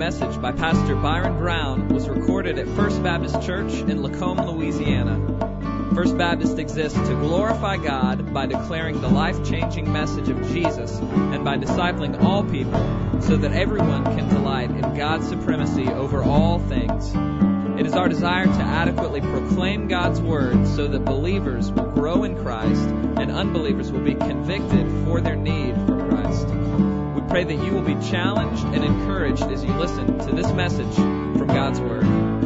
message by Pastor Byron Brown was recorded at First Baptist Church in Lacombe, Louisiana. First Baptist exists to glorify God by declaring the life-changing message of Jesus and by discipling all people so that everyone can delight in God's supremacy over all things. It is our desire to adequately proclaim God's Word so that believers will grow in Christ and unbelievers will be convicted for their need for Christ. We pray that you will be challenged and encouraged as you listen to this message from God's Word.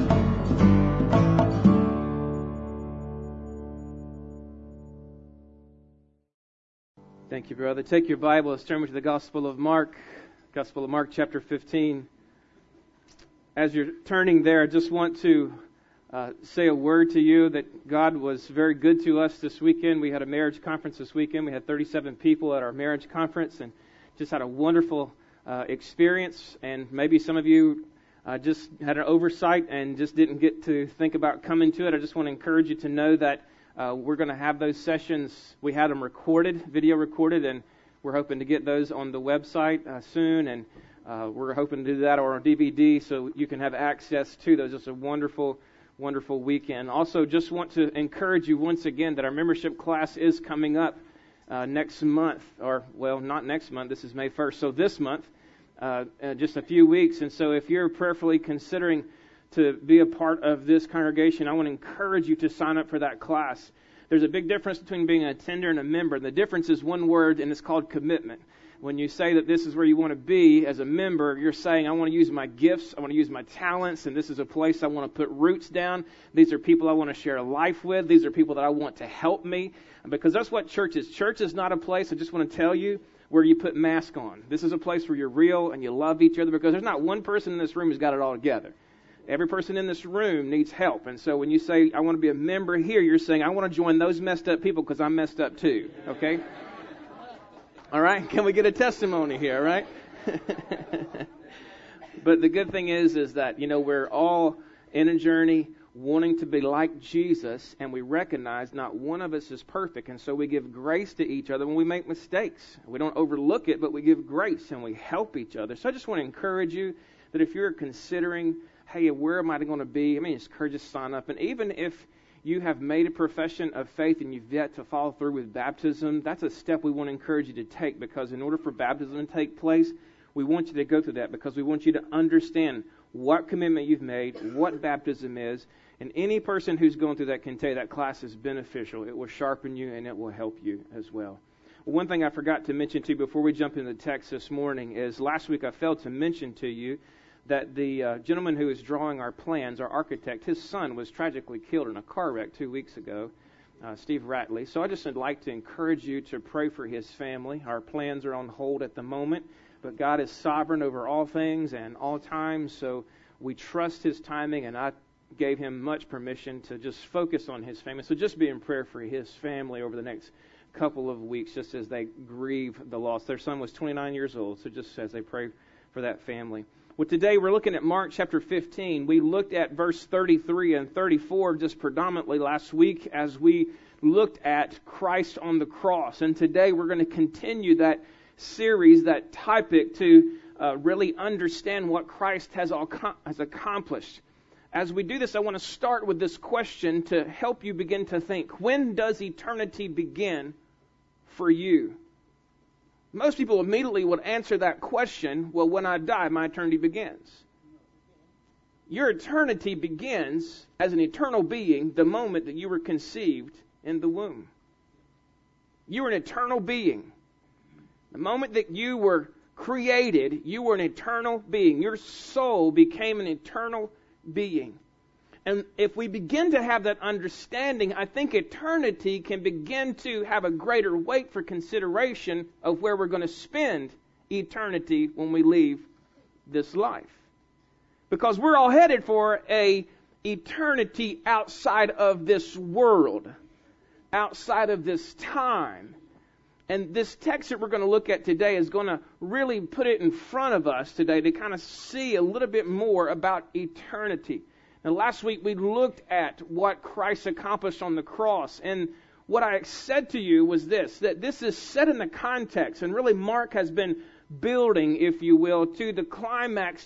Thank you, brother. Take your Bible. Let's turn to the Gospel of Mark chapter 15. As you're turning there, I just want to say a word to you that God was very good to us this weekend. We had a marriage conference this weekend. We had 37 people at our marriage conference and just had a wonderful experience. And maybe some of you just had an oversight and just didn't get to think about coming to it. I just want to encourage you to know that we're going to have those sessions. We had them recorded, video recorded, and we're hoping to get those on the website soon. And we're hoping to do that or on DVD so you can have access to those. It's a wonderful, wonderful weekend. Also, just want to encourage you once again that our membership class is coming up next month. Not next month. This is May 1st. So this month, just a few weeks. And so if you're prayerfully considering to be a part of this congregation, I want to encourage you to sign up for that class. There's a big difference between being an attender and a member. The difference is one word, and it's called commitment. When you say that this is where you want to be as a member, you're saying, I want to use my gifts, I want to use my talents, and this is a place I want to put roots down. These are people I want to share life with. These are people that I want to help me. Because that's what church is. Church is not a place, I just want to tell you, where you put mask on. This is a place where you're real and you love each other, because there's not one person in this room who's got it all together. Every person in this room needs help. And so when you say, I want to be a member here, you're saying, I want to join those messed up people because I'm messed up too. Okay? All right? Can we get a testimony here, right? But the good thing is that, we're all in a journey wanting to be like Jesus, and we recognize not one of us is perfect. And so we give grace to each other when we make mistakes. We don't overlook it, but we give grace and we help each other. So I just want to encourage you that if you're considering, hey, where am I going to be? Just encourage you to sign up. And even if you have made a profession of faith and you've yet to follow through with baptism, that's a step we want to encourage you to take, because in order for baptism to take place, we want you to go through that, because we want you to understand what commitment you've made, what baptism is, and any person who's going through that can tell you that class is beneficial. It will sharpen you and it will help you as well. One thing I forgot to mention to you before we jump into the text this morning is last week I failed to mention to you that the gentleman who is drawing our plans, our architect, his son was tragically killed in a car wreck 2 weeks ago, Steve Ratley. So I just would like to encourage you to pray for his family. Our plans are on hold at the moment, but God is sovereign over all things and all times, so we trust His timing, and I gave him much permission to just focus on his family. So just be in prayer for his family over the next couple of weeks, just as they grieve the loss. Their son was 29 years old, so just as they pray for that family. Well, today we're looking at Mark chapter 15. We looked at verse 33 and 34 just predominantly last week as we looked at Christ on the cross. And today we're going to continue that series, that topic, to really understand what Christ has accomplished. As we do this, I want to start with this question to help you begin to think. When does eternity begin for you? Most people immediately would answer that question, well, when I die, my eternity begins. Your eternity begins as an eternal being the moment that you were conceived in the womb. You were an eternal being. The moment that you were created, you were an eternal being. Your soul became an eternal being. And if we begin to have that understanding, I think eternity can begin to have a greater weight for consideration of where we're going to spend eternity when we leave this life. Because we're all headed for a eternity outside of this world, outside of this time. And this text that we're going to look at today is going to really put it in front of us today to kind of see a little bit more about eternity. Now, last week we looked at what Christ accomplished on the cross. And what I said to you was this, that this is set in the context. And really Mark has been building, if you will, to the climax to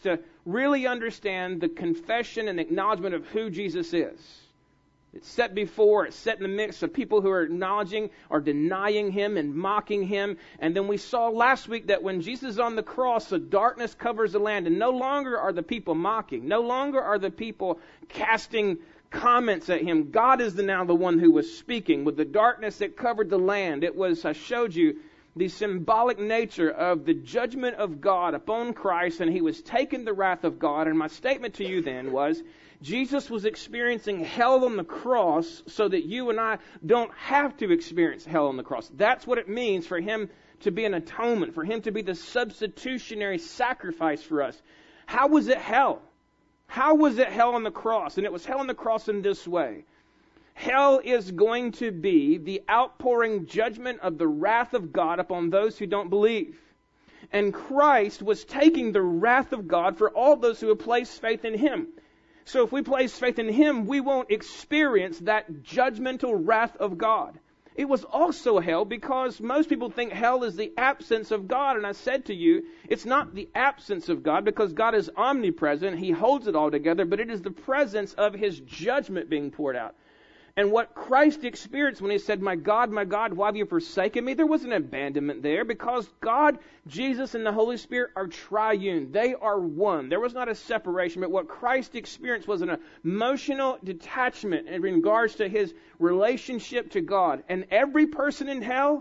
really understand the confession and acknowledgement of who Jesus is. It's set before, it's set in the mix of people who are acknowledging or denying Him and mocking Him. And then we saw last week that when Jesus is on the cross, the darkness covers the land. And no longer are the people mocking. No longer are the people casting comments at Him. God is now the one who was speaking. With the darkness that covered the land, it was, I showed you, the symbolic nature of the judgment of God upon Christ, and He was taking the wrath of God. And my statement to you then was, Jesus was experiencing hell on the cross so that you and I don't have to experience hell on the cross. That's what it means for Him to be an atonement, for Him to be the substitutionary sacrifice for us. How was it hell? How was it hell on the cross? And it was hell on the cross in this way. Hell is going to be the outpouring judgment of the wrath of God upon those who don't believe. And Christ was taking the wrath of God for all those who have placed faith in Him. So if we place faith in Him, we won't experience that judgmental wrath of God. It was also hell because most people think hell is the absence of God. And I said to you, it's not the absence of God because God is omnipresent. He holds it all together, but it is the presence of His judgment being poured out. And what Christ experienced when He said, my God, why have you forsaken me? There was an abandonment there because God, Jesus, and the Holy Spirit are triune. They are one. There was not a separation, but what Christ experienced was an emotional detachment in regards to His relationship to God. And every person in hell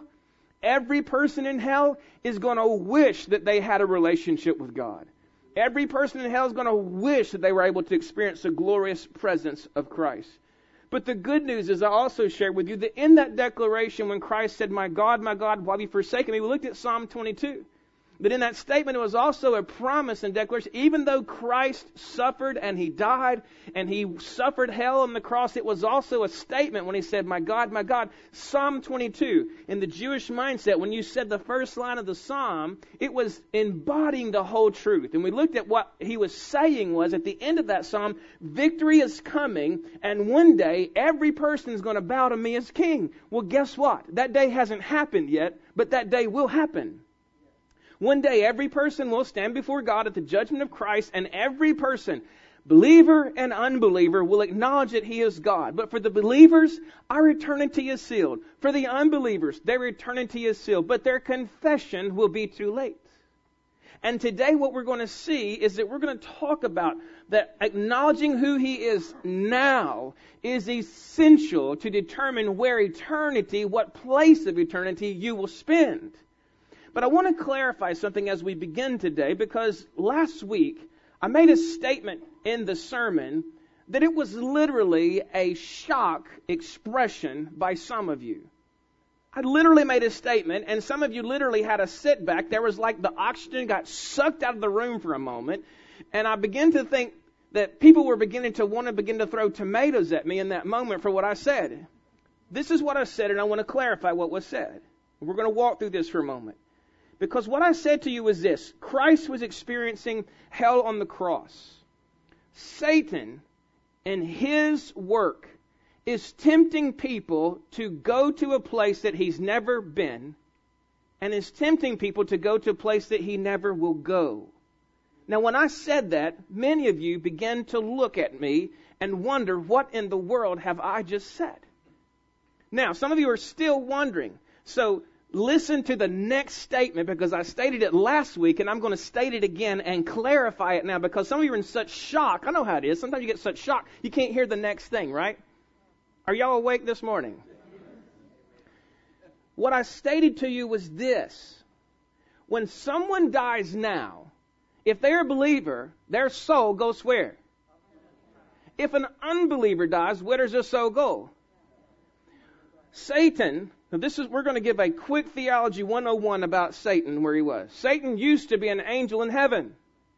is going to wish that they had a relationship with God. Every person in hell is going to wish that they were able to experience the glorious presence of Christ. But the good news is I also shared with you that in that declaration when Christ said, my God, why have you forsaken me? We looked at Psalm 22. But in that statement, it was also a promise and declaration. Even though Christ suffered and He died and He suffered hell on the cross, it was also a statement when He said, my God. Psalm 22, in the Jewish mindset, when you said the first line of the Psalm, it was embodying the whole truth. And we looked at what He was saying was, at the end of that Psalm, victory is coming, and one day every person is going to bow to me as king. Well, guess what? That day hasn't happened yet, but that day will happen. One day, every person will stand before God at the judgment of Christ, and every person, believer and unbeliever, will acknowledge that He is God. But for the believers, our eternity is sealed. For the unbelievers, their eternity is sealed. But their confession will be too late. And today what we're going to see is that we're going to talk about that acknowledging who He is now is essential to determine where eternity, what place of eternity you will spend. But I want to clarify something as we begin today, because last week I made a statement in the sermon that it was literally a shock expression by some of you. I literally made a statement, and some of you literally had a sit back. There was like the oxygen got sucked out of the room for a moment, and I began to think that people were beginning to want to begin to throw tomatoes at me in that moment for what I said. This is what I said, and I want to clarify what was said. We're going to walk through this for a moment. Because what I said to you was this: Christ was experiencing hell on the cross. Satan, in his work, is tempting people to go to a place that he's never been, and is tempting people to go to a place that he never will go. Now, when I said that, many of you began to look at me and wonder, what in the world have I just said? Now, some of you are still wondering. So, listen to the next statement, because I stated it last week and I'm going to state it again and clarify it now, because some of you are in such shock. I know how it is. Sometimes you get such shock you can't hear the next thing, right? Are y'all awake this morning? What I stated to you was this: when someone dies now, if they're a believer, their soul goes where? If an unbeliever dies, where does their soul go? Satan. Now we're going to give a quick theology 101 about Satan, where he was. Satan used to be an angel in heaven.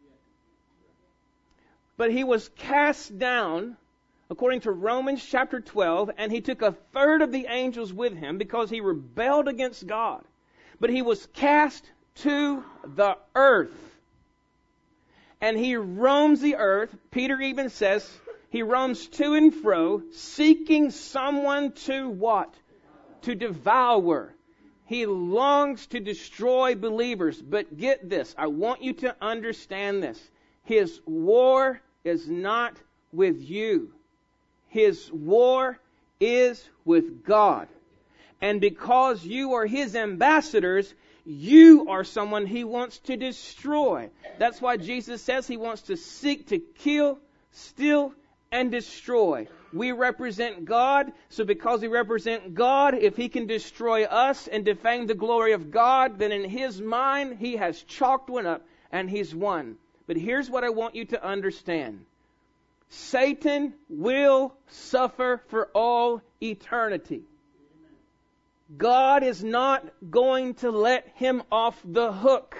But he was cast down, according to Romans chapter 12, and he took a third of the angels with him because he rebelled against God. But he was cast to the earth. And he roams the earth. Peter even says he roams to and fro, seeking someone to what? To devour. He longs to destroy believers. But get this, I want you to understand this. His war is not with you. His war is with God. And because you are His ambassadors, you are someone He wants to destroy. That's why Jesus says He wants to seek to kill, steal, and destroy. We represent God, so because we represent God, if He can destroy us and defame the glory of God, then in His mind, He has chalked one up and He's won. But here's what I want you to understand. Satan will suffer for all eternity. God is not going to let him off the hook.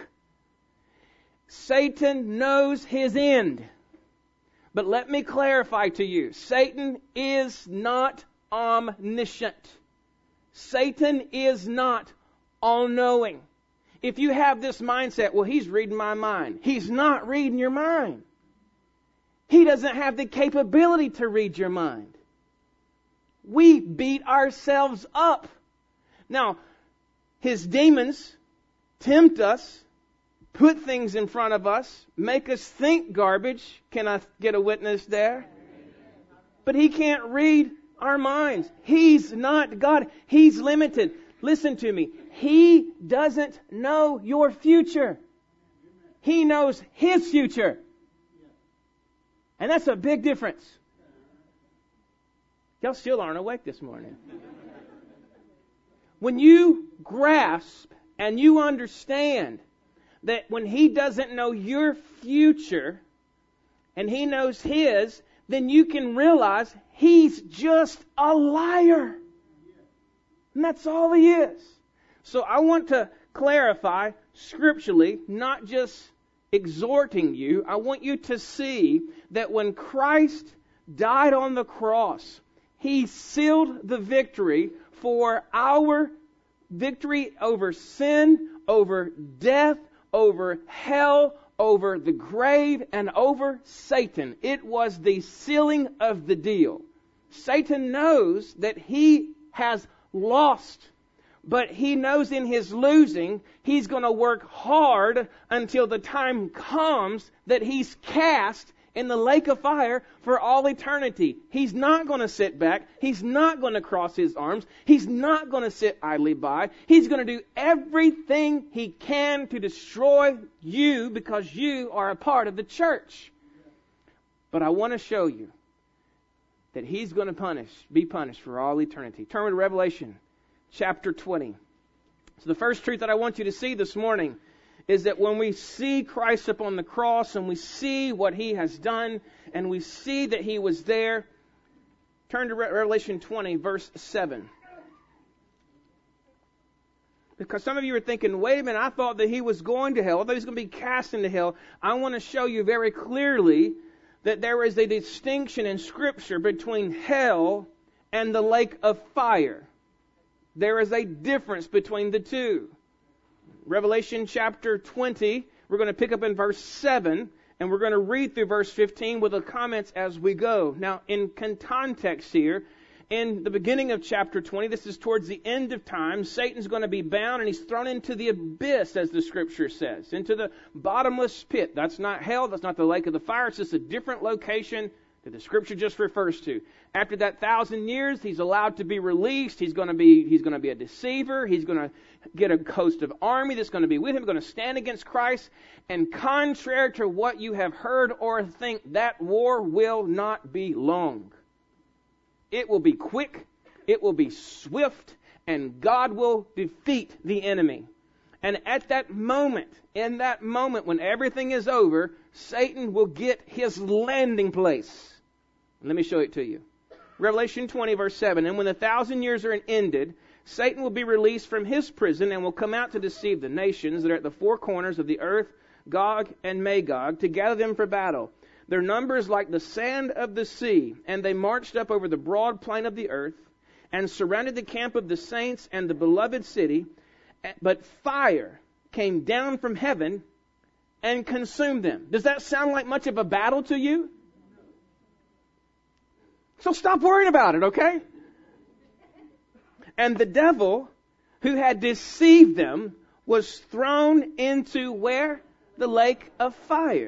Satan knows his end. But let me clarify to you, Satan is not omniscient. Satan is not all-knowing. If you have this mindset, well, he's reading my mind. He's not reading your mind. He doesn't have the capability to read your mind. We beat ourselves up. Now, his demons tempt us, put things in front of us, make us think garbage. Can I get a witness there? But he can't read our minds. He's not God. He's limited. Listen to me. He doesn't know your future. He knows His future. And that's a big difference. Y'all still aren't awake this morning. When you grasp and you understand that when He doesn't know your future and He knows His, then you can realize He's just a liar. And that's all He is. So I want to clarify scripturally, not just exhorting you. I want you to see that when Christ died on the cross, He sealed the victory for our victory over sin, over death, over hell, over the grave, and over Satan. It was the sealing of the deal. Satan knows that he has lost, but he knows in his losing, he's going to work hard until the time comes that he's cast in the lake of fire for all eternity. He's not going to sit back. He's not going to cross his arms. He's not going to sit idly by. He's going to do everything he can to destroy you because you are a part of the church. But I want to show you that he's going to be punished for all eternity. Turn to Revelation chapter 20. So the first truth that I want you to see this morning is that when we see Christ upon the cross and we see what He has done and we see that He was there, turn to Revelation 20, verse 7. Because some of you are thinking, wait a minute, I thought that He was going to hell. I thought He was going to be cast into hell. I want to show you very clearly that there is a distinction in Scripture between hell and the lake of fire. There is a difference between the two. Revelation chapter 20, we're going to pick up in verse 7, and we're going to read through verse 15 with the comments as we go. Now, in context here, in the beginning of chapter 20, this is towards the end of time, Satan's going to be bound and he's thrown into the abyss, as the Scripture says, into the bottomless pit. That's not hell, that's not the lake of the fire, it's just a different location that the Scripture just refers to. After that 1,000 years, he's allowed to be released. He's going to be a deceiver. He's going to get a host of army that's going to be with him, going to stand against Christ. And contrary to what you have heard or think, that war will not be long. It will be quick. It will be swift. And God will defeat the enemy. And at that moment, in that moment when everything is over, Satan will get his landing place. Let me show it to you. Revelation 20, verse 7. And when the 1,000 years are ended, Satan will be released from his prison and will come out to deceive the nations that are at the four corners of the earth, Gog and Magog, to gather them for battle. Their number is like the sand of the sea. And they marched up over the broad plain of the earth and surrounded the camp of the saints and the beloved city. But fire came down from heaven and consumed them. Does that sound like much of a battle to you? So stop worrying about it, okay? And the devil who had deceived them was thrown into where? The lake of fire.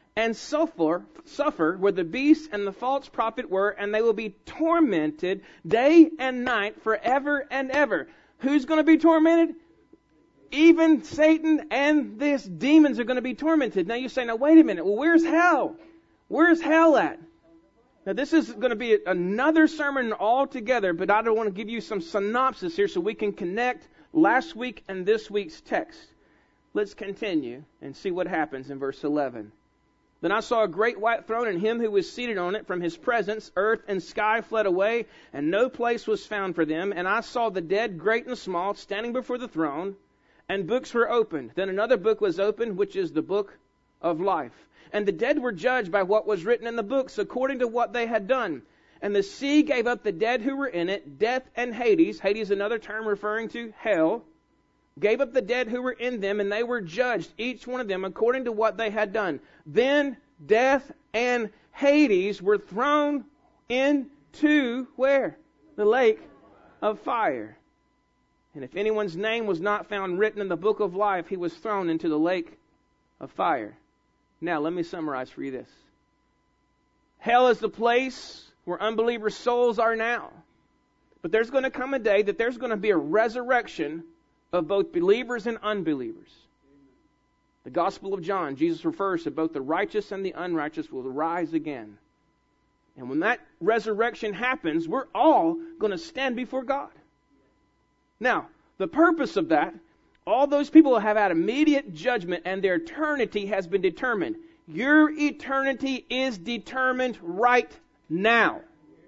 and suffer where the beast and the false prophet were, and they will be tormented day and night forever and ever. Who's going to be tormented? Even Satan and these demons are going to be tormented. Now you say, now wait a minute. Well, where's hell? Where's hell at? Now this is going to be another sermon altogether, but I don't want to give you some synopsis here so we can connect last week and this week's text. Let's continue and see what happens in verse 11. Then I saw a great white throne, and him who was seated on it. From his presence, earth and sky fled away, and no place was found for them. And I saw the dead, great and small, standing before the throne, and books were opened. Then another book was opened, which is the book of life. And the dead were judged by what was written in the books, according to what they had done. And the sea gave up the dead who were in it. Death and Hades, Hades another term referring to hell, gave up the dead who were in them, and they were judged, each one of them, according to what they had done. Then death and Hades were thrown into, where? The lake of fire. And if anyone's name was not found written in the book of life, he was thrown into the lake of fire. Now, let me summarize for you this. Hell is the place where unbelievers' souls are now. But there's going to come a day that there's going to be a resurrection of both believers and unbelievers. The Gospel of John, Jesus refers to both the righteous and the unrighteous will rise again. And when that resurrection happens, we're all going to stand before God. Now, the purpose of that, all those people have had immediate judgment and their eternity has been determined. Your eternity is determined right now.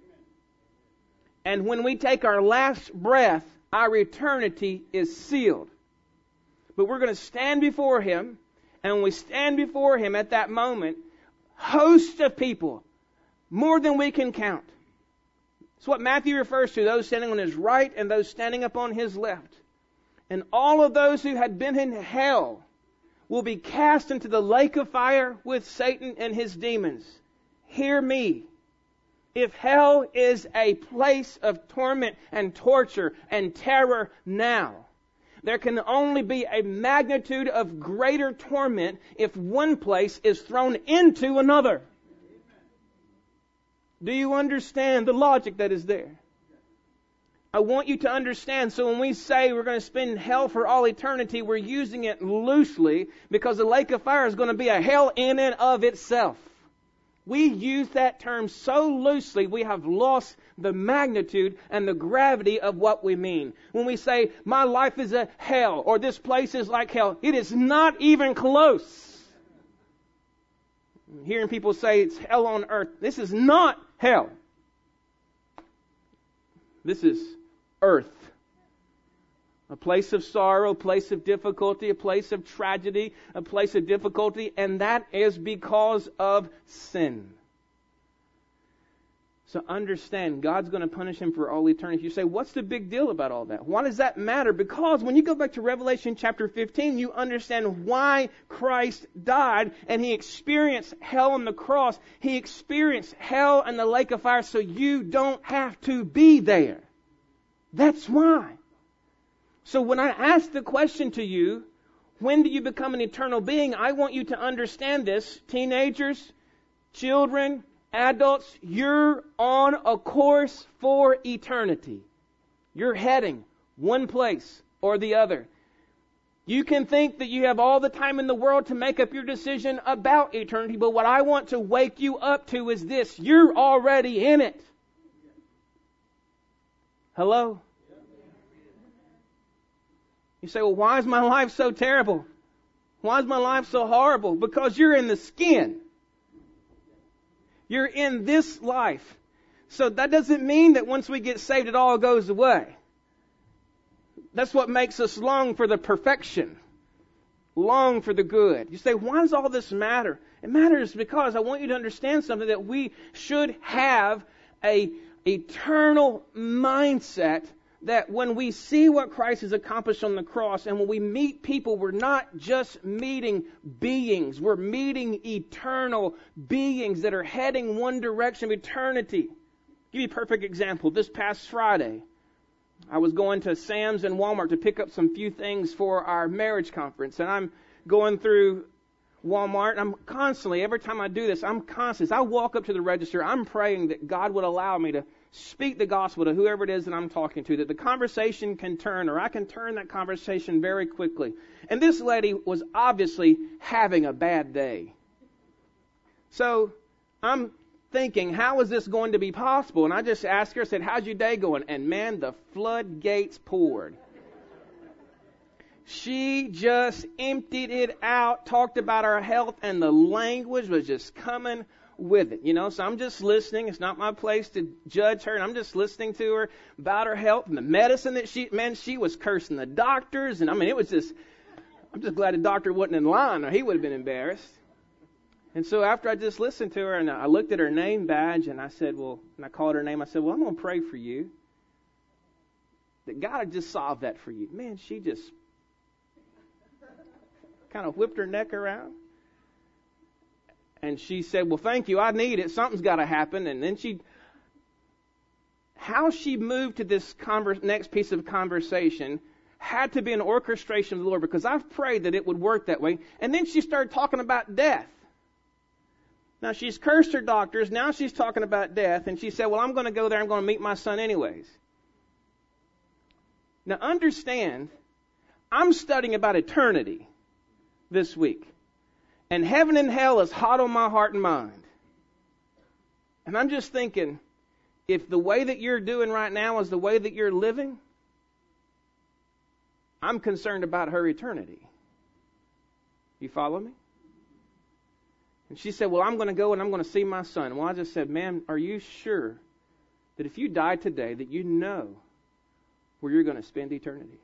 And when we take our last breath, our eternity is sealed. But we're going to stand before Him, and when we stand before Him at that moment, hosts of people, more than we can count. It's what Matthew refers to, those standing on His right and those standing upon His left. And all of those who had been in hell will be cast into the lake of fire with Satan and his demons. Hear me. If hell is a place of torment and torture and terror now, there can only be a magnitude of greater torment if one place is thrown into another. Do you understand the logic that is there? I want you to understand, so when we say we're going to spend hell for all eternity, we're using it loosely because the lake of fire is going to be a hell in and of itself. We use that term so loosely, we have lost the magnitude and the gravity of what we mean. When we say, my life is a hell, or this place is like hell, it is not even close. Hearing people say it's hell on earth, this is not hell. This is earth. A place of sorrow, a place of difficulty, a place of tragedy, a place of difficulty, and that is because of sin. So understand, God's going to punish him for all eternity. You say, what's the big deal about all that? Why does that matter? Because when you go back to Revelation chapter 15, you understand why Christ died and He experienced hell on the cross. He experienced hell and the lake of fire so you don't have to be there. That's why. So when I ask the question to you, when do you become an eternal being? I want you to understand this. Teenagers, children, adults, you're on a course for eternity. You're heading one place or the other. You can think that you have all the time in the world to make up your decision about eternity, but what I want to wake you up to is this. You're already in it. Hello? You say, well, why is my life so terrible? Why is my life so horrible? Because you're in the skin. You're in this life. So that doesn't mean that once we get saved, it all goes away. That's what makes us long for the perfection. Long for the good. You say, why does all this matter? It matters because I want you to understand something, that we should have a eternal mindset, that when we see what Christ has accomplished on the cross and when we meet people, we're not just meeting beings. We're meeting eternal beings that are heading one direction of eternity. I'll give you a perfect example. This past Friday, I was going to Sam's and Walmart to pick up some few things for our marriage conference. And I'm going through Walmart, and I'm constantly, every time I do this, as I walk up to the register, I'm praying that God would allow me to speak the gospel to whoever it is that I'm talking to, that the conversation can turn, or I can turn that conversation very quickly. And this lady was obviously having a bad day. So I'm thinking, how is this going to be possible? And I just asked her, I said, how's your day going? And man, the floodgates poured. She just emptied it out, talked about her health, and the language was just coming with it. So I'm just listening. It's not my place to judge her. And I'm just listening to her about her health and the medicine that she was cursing the doctors. And it was just, I'm just glad the doctor wasn't in line or he would have been embarrassed. And so after I just listened to her and I looked at her name badge and I said, and I called her name, I said, I'm going to pray for you that God would just solve that for you. Man, she just kind of whipped her neck around. And she said, thank you, I need it. Something's got to happen. And then how she moved to this next piece of conversation had to be an orchestration of the Lord, because I've prayed that it would work that way. And then she started talking about death. Now, she's cursed her doctors. Now she's talking about death. And she said, I'm going to go there. I'm going to meet my son anyways. Now, understand, I'm studying about eternity this week. And heaven and hell is hot on my heart and mind. And I'm just thinking, if the way that you're doing right now is the way that you're living, I'm concerned about her eternity. You follow me? And she said, I'm going to go and I'm going to see my son. I just said, ma'am, are you sure that if you die today that you know where you're going to spend eternity?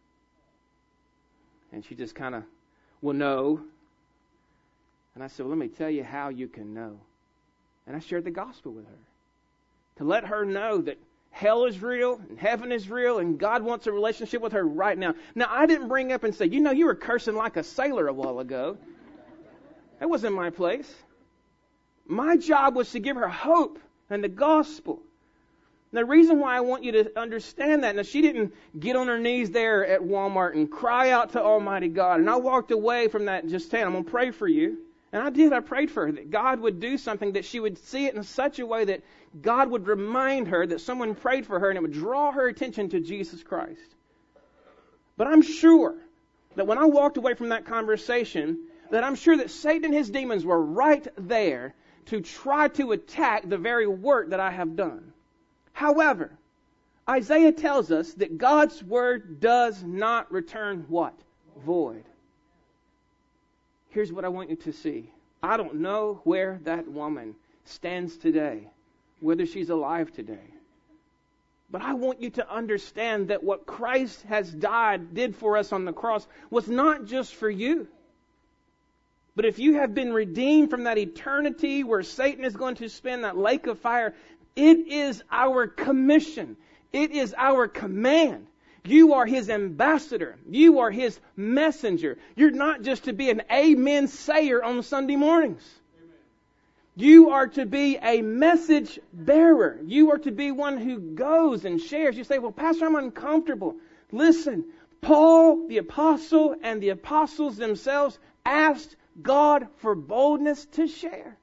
And she just kind of, no. And I said, let me tell you how you can know. And I shared the gospel with her to let her know that hell is real and heaven is real and God wants a relationship with her right now. Now, I didn't bring up and say, you were cursing like a sailor a while ago. That wasn't my place. My job was to give her hope and the gospel. And the reason why I want you to understand that, now she didn't get on her knees there at Walmart and cry out to Almighty God. And I walked away from that just saying, I'm going to pray for you. And I did. I prayed for her that God would do something, that she would see it in such a way that God would remind her that someone prayed for her and it would draw her attention to Jesus Christ. But I'm sure that when I walked away from that conversation, that I'm sure that Satan and his demons were right there to try to attack the very work that I have done. However, Isaiah tells us that God's word does not return what? Void. Here's what I want you to see. I don't know where that woman stands today, whether she's alive today. But I want you to understand that what Christ has did for us on the cross was not just for you. But if you have been redeemed from that eternity where Satan is going to spend that lake of fire, it is our commission. It is our command. You are His ambassador. You are His messenger. You're not just to be an amen sayer on Sunday mornings. Amen. You are to be a message bearer. You are to be one who goes and shares. You say, Pastor, I'm uncomfortable. Listen, Paul, the apostle, and the apostles themselves asked God for boldness to share.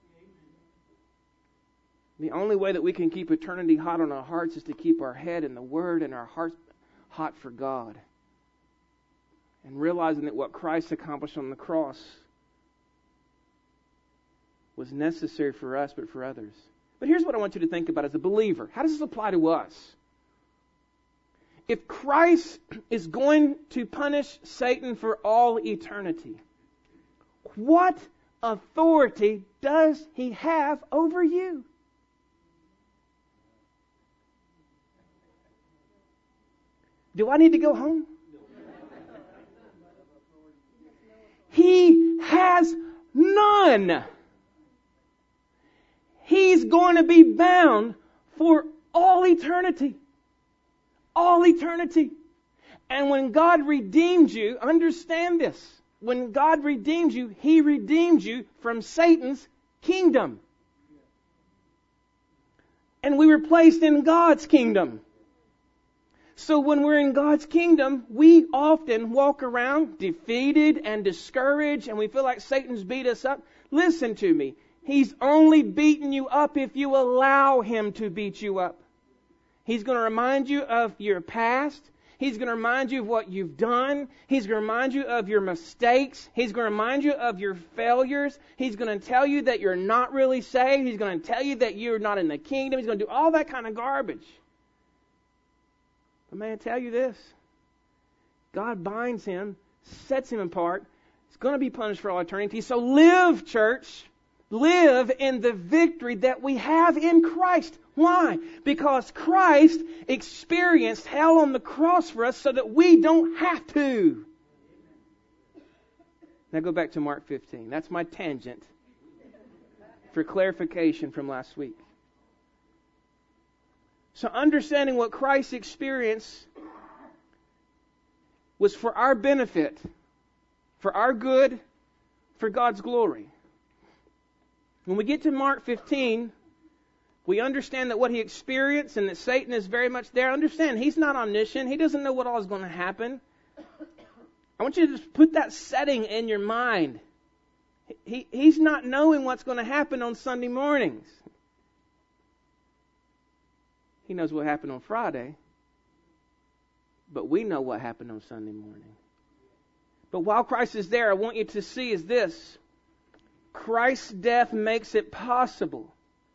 The only way that we can keep eternity hot on our hearts is to keep our head in the Word and our hearts hot for God. And realizing that what Christ accomplished on the cross was necessary for us, but for others. But here's what I want you to think about as a believer. How does this apply to us? If Christ is going to punish Satan for all eternity, what authority does he have over you? Do I need to go home? He has none. He's going to be bound for all eternity. All eternity. And when God redeemed you, understand this. When God redeemed you, He redeemed you from Satan's kingdom. And we were placed in God's kingdom. So when we're in God's kingdom, we often walk around defeated and discouraged, and we feel like Satan's beat us up. Listen to me. He's only beating you up if you allow him to beat you up. He's going to remind you of your past. He's going to remind you of what you've done. He's going to remind you of your mistakes. He's going to remind you of your failures. He's going to tell you that you're not really saved. He's going to tell you that you're not in the kingdom. He's going to do all that kind of garbage. But may I tell you this? God binds him, sets him apart. He's going to be punished for all eternity. So live, church. Live in the victory that we have in Christ. Why? Because Christ experienced hell on the cross for us so that we don't have to. Now go back to Mark 15. That's my tangent for clarification from last week. So understanding what Christ experienced was for our benefit, for our good, for God's glory. When we get to Mark 15, we understand that what he experienced and that Satan is very much there. Understand, he's not omniscient. He doesn't know what all is going to happen. I want you to just put that setting in your mind. He's not knowing what's going to happen on Sunday mornings. He knows what happened on Friday, but we know what happened on Sunday morning. But while Christ is there, I want you to see is this. Christ's death makes it possible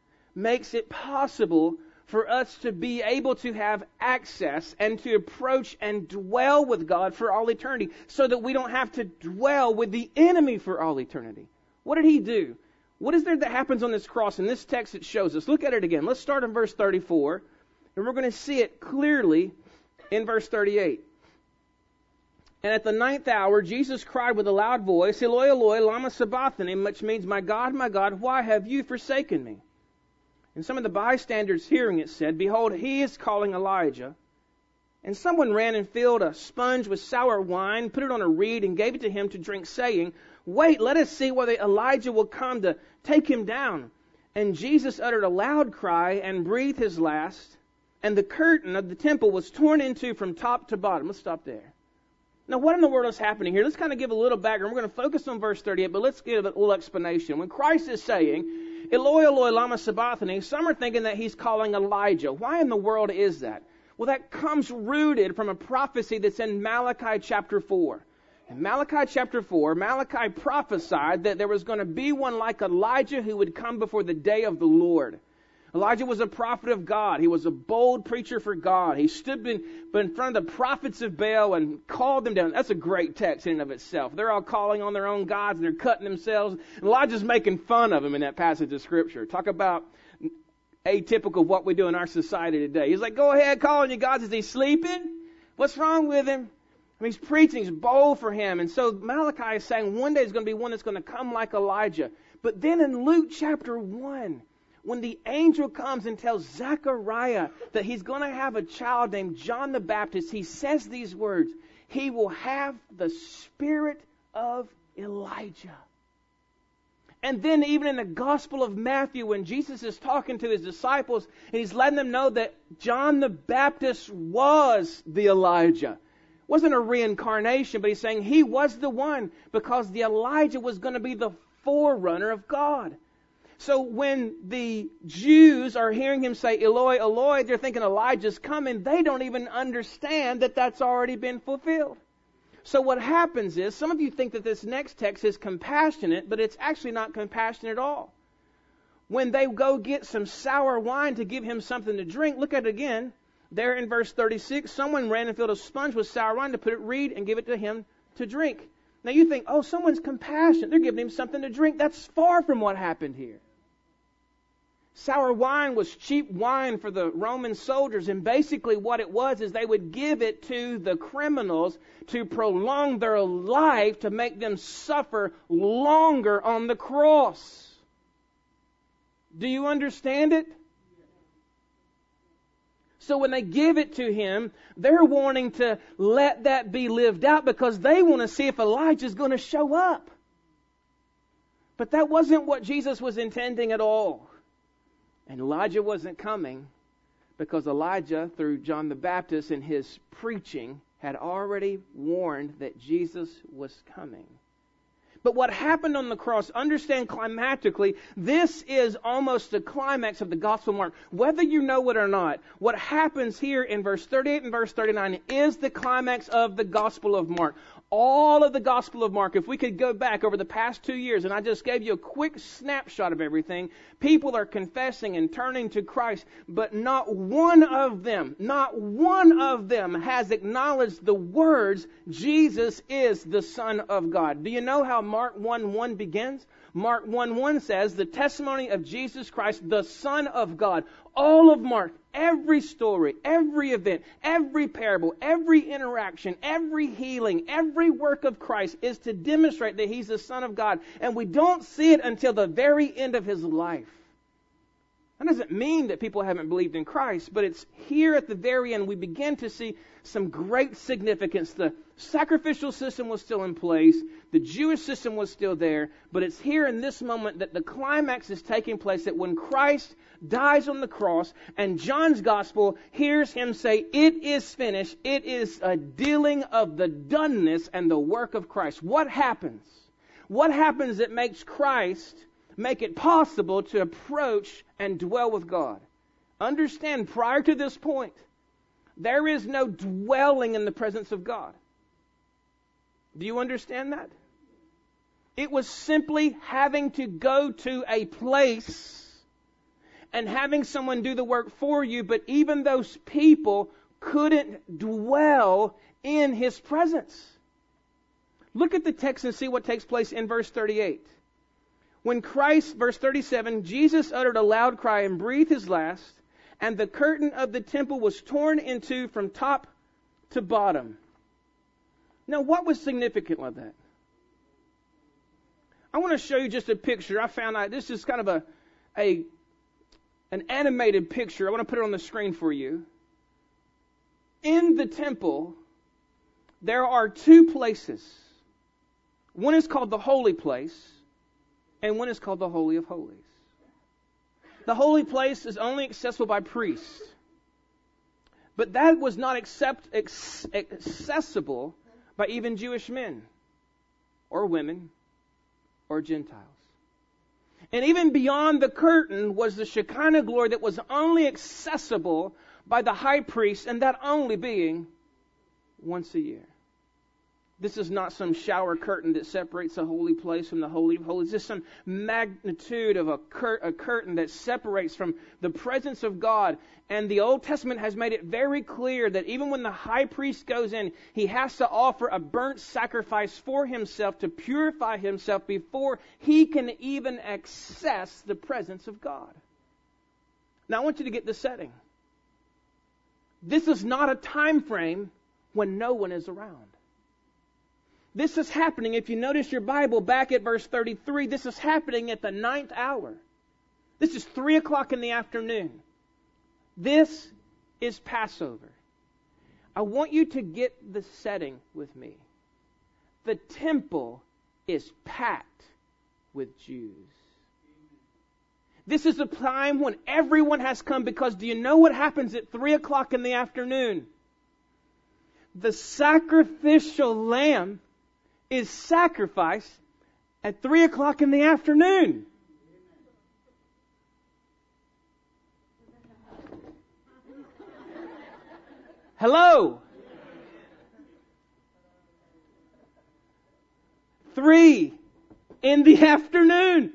for us to be able to have access and to approach and dwell with God for all eternity so that we don't have to dwell with the enemy for all eternity. What did he do? What is there that happens on this cross? In this text it shows us. Look at it again. Let's start in verse 34. And we're going to see it clearly in verse 38. And at the 9th hour, Jesus cried with a loud voice, Eloi, Eloi, lama sabachthani, which means, my God, why have you forsaken me? And some of the bystanders hearing it said, behold, he is calling Elijah. And someone ran and filled a sponge with sour wine, put it on a reed, and gave it to him to drink, saying, wait, let us see whether Elijah will come to take him down. And Jesus uttered a loud cry and breathed his last. And the curtain of the temple was torn in two from top to bottom. Let's stop there. Now, what in the world is happening here? Let's kind of give a little background. We're going to focus on verse 38, but let's give a little explanation. When Christ is saying, Eloi, Eloi, lama sabachthani, some are thinking that he's calling Elijah. Why in the world is that? Well, that comes rooted from a prophecy that's in Malachi chapter 4. In Malachi chapter 4, Malachi prophesied that there was going to be one like Elijah who would come before the day of the Lord. Elijah was a prophet of God. He was a bold preacher for God. He stood in front of the prophets of Baal and called them down. That's a great text in and of itself. They're all calling on their own gods and they're cutting themselves. Elijah's making fun of them in that passage of Scripture. Talk about atypical of what we do in our society today. He's like, go ahead, call on your gods. Is he sleeping? What's wrong with him? I mean, he's preaching. He's bold for him. And so Malachi is saying one day is going to be one that's going to come like Elijah. But then in Luke chapter 1, when the angel comes and tells Zechariah that he's going to have a child named John the Baptist, he says these words, he will have the spirit of Elijah. And then even in the Gospel of Matthew, when Jesus is talking to his disciples, and he's letting them know that John the Baptist was the Elijah. It wasn't a reincarnation, but he's saying he was the one because the Elijah was going to be the forerunner of God. So when the Jews are hearing him say, Eloi, Eloi, they're thinking Elijah's coming. They don't even understand that that's already been fulfilled. So what happens is, some of you think that this next text is compassionate, but it's actually not compassionate at all. When they go get some sour wine to give him something to drink, look at it again. There in verse 36, someone ran and filled a sponge with sour wine to put it reed and give it to him to drink. Now you think, oh, someone's compassionate. They're giving him something to drink. That's far from what happened here. Sour wine was cheap wine for the Roman soldiers, and basically what it was is they would give it to the criminals to prolong their life, to make them suffer longer on the cross. Do you understand it? So when they give it to him, they're wanting to let that be lived out because they want to see if Elijah's going to show up. But that wasn't what Jesus was intending at all. And Elijah wasn't coming Because Elijah, through John the Baptist in his preaching, had already warned that Jesus was coming. But what happened on the cross, understand climatically, this is almost the climax of the Gospel of Mark. Whether you know it or not, what happens here in verse 38 and verse 39 is the climax of the Gospel of Mark. All of the Gospel of Mark, if we could go back over the past 2 years, and I just gave you a quick snapshot of everything, people are confessing and turning to Christ, but not one of them has acknowledged the words, Jesus is the Son of God. Do you know how Mark 1:1 begins? Mark 1:1 says, the testimony of Jesus Christ, the Son of God. All of Mark, every story, every event, every parable, every interaction, every healing, every work of Christ is to demonstrate that He's the Son of God. And we don't see it until the very end of His life. That doesn't mean that people haven't believed in Christ, but it's here at the very end we begin to see some great significance. The sacrificial system was still in place. The Jewish system was still there. But it's here in this moment that the climax is taking place, that when Christ dies on the cross and John's gospel hears Him say, it is finished, it is a dealing of the doneness and the work of Christ. What happens? What happens that makes Christ make it possible to approach and dwell with God? Understand, prior to this point, there is no dwelling in the presence of God. Do you understand that? It was simply having to go to a place and having someone do the work for you, but even those people couldn't dwell in His presence. Look at the text and see what takes place in verse 38. When Christ, verse 37, Jesus uttered a loud cry and breathed His last, and the curtain of the temple was torn in two from top to bottom. Now, what was significant with that? I want to show you just a picture. I found out this is kind of an animated picture. I want to put it on the screen for you. In the temple, there are two places. One is called the holy place, and one is called the Holy of Holies. The holy place is only accessible by priests. But that was not accessible by even Jewish men or women or Gentiles. And even beyond the curtain was the Shekinah glory that was only accessible by the high priest, and that only being once a year. This is not some shower curtain that separates the holy place from the Holy of Holies. This is some magnitude of a curtain that separates from the presence of God. And the Old Testament has made it very clear that even when the high priest goes in, he has to offer a burnt sacrifice for himself to purify himself before he can even access the presence of God. Now I want you to get the setting. This is not a time frame when no one is around. This is happening, if you notice your Bible back at verse 33, this is happening at the 9th hour. This is 3 o'clock in the afternoon. This is Passover. I want you to get the setting with me. The temple is packed with Jews. This is a time when everyone has come, because do you know what happens at 3 o'clock in the afternoon? The sacrificial lamb is sacrificed at 3 o'clock in the afternoon. Hello? 3 in the afternoon.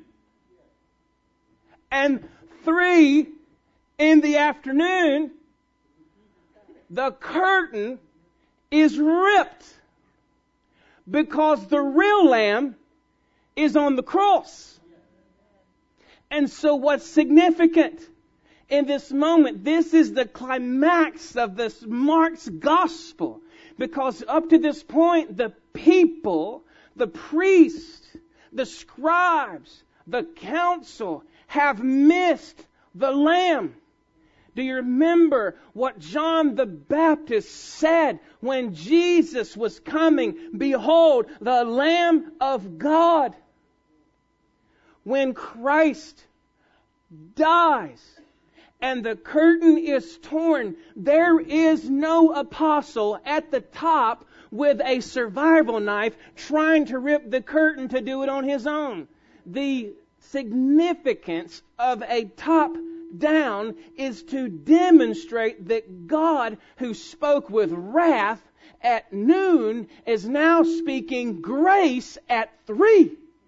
And 3 in the afternoon, the curtain is ripped. Because the real lamb is on the cross. And so what's significant in this moment, this is the climax of this Mark's gospel. Because up to this point, the people, the priests, the scribes, the council have missed the lamb. Do you remember what John the Baptist said when Jesus was coming? Behold, the Lamb of God. When Christ dies and the curtain is torn. There is no apostle at the top with a survival knife trying to rip the curtain to do it on his own. The significance of a top down is to demonstrate that God, who spoke with wrath at noon, is now speaking grace at 3.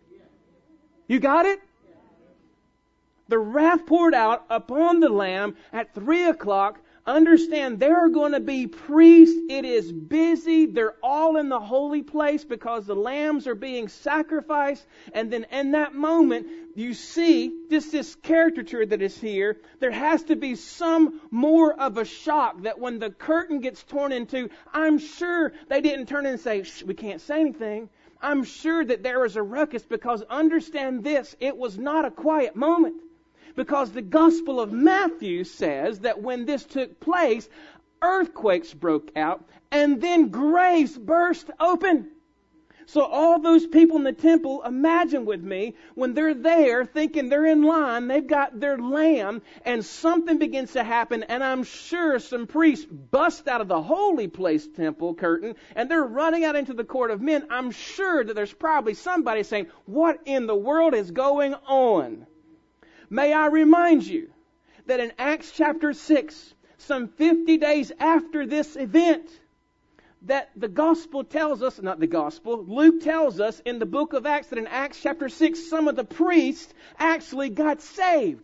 You got it? The wrath poured out upon the Lamb at 3 o'clock. Understand, there are going to be priests. It is busy. They're all in the holy place because the lambs are being sacrificed. And then in that moment, you see just this caricature that is here. There has to be some more of a shock that when the curtain gets torn in two, I'm sure they didn't turn and say, "Shh, we can't say anything." I'm sure that there was a ruckus, because understand this, it was not a quiet moment. Because the Gospel of Matthew says that when this took place, earthquakes broke out and then graves burst open. So all those people in the temple, imagine with me, when they're there thinking they're in line, they've got their lamb, and something begins to happen, and I'm sure some priests bust out of the holy place temple curtain, and they're running out into the court of men. I'm sure that there's probably somebody saying, "What in the world is going on?" May I remind you that in Acts chapter 6, some 50 days after this event, that the gospel tells us, not the gospel, Luke tells us in the book of Acts that in Acts chapter 6, some of the priests actually got saved.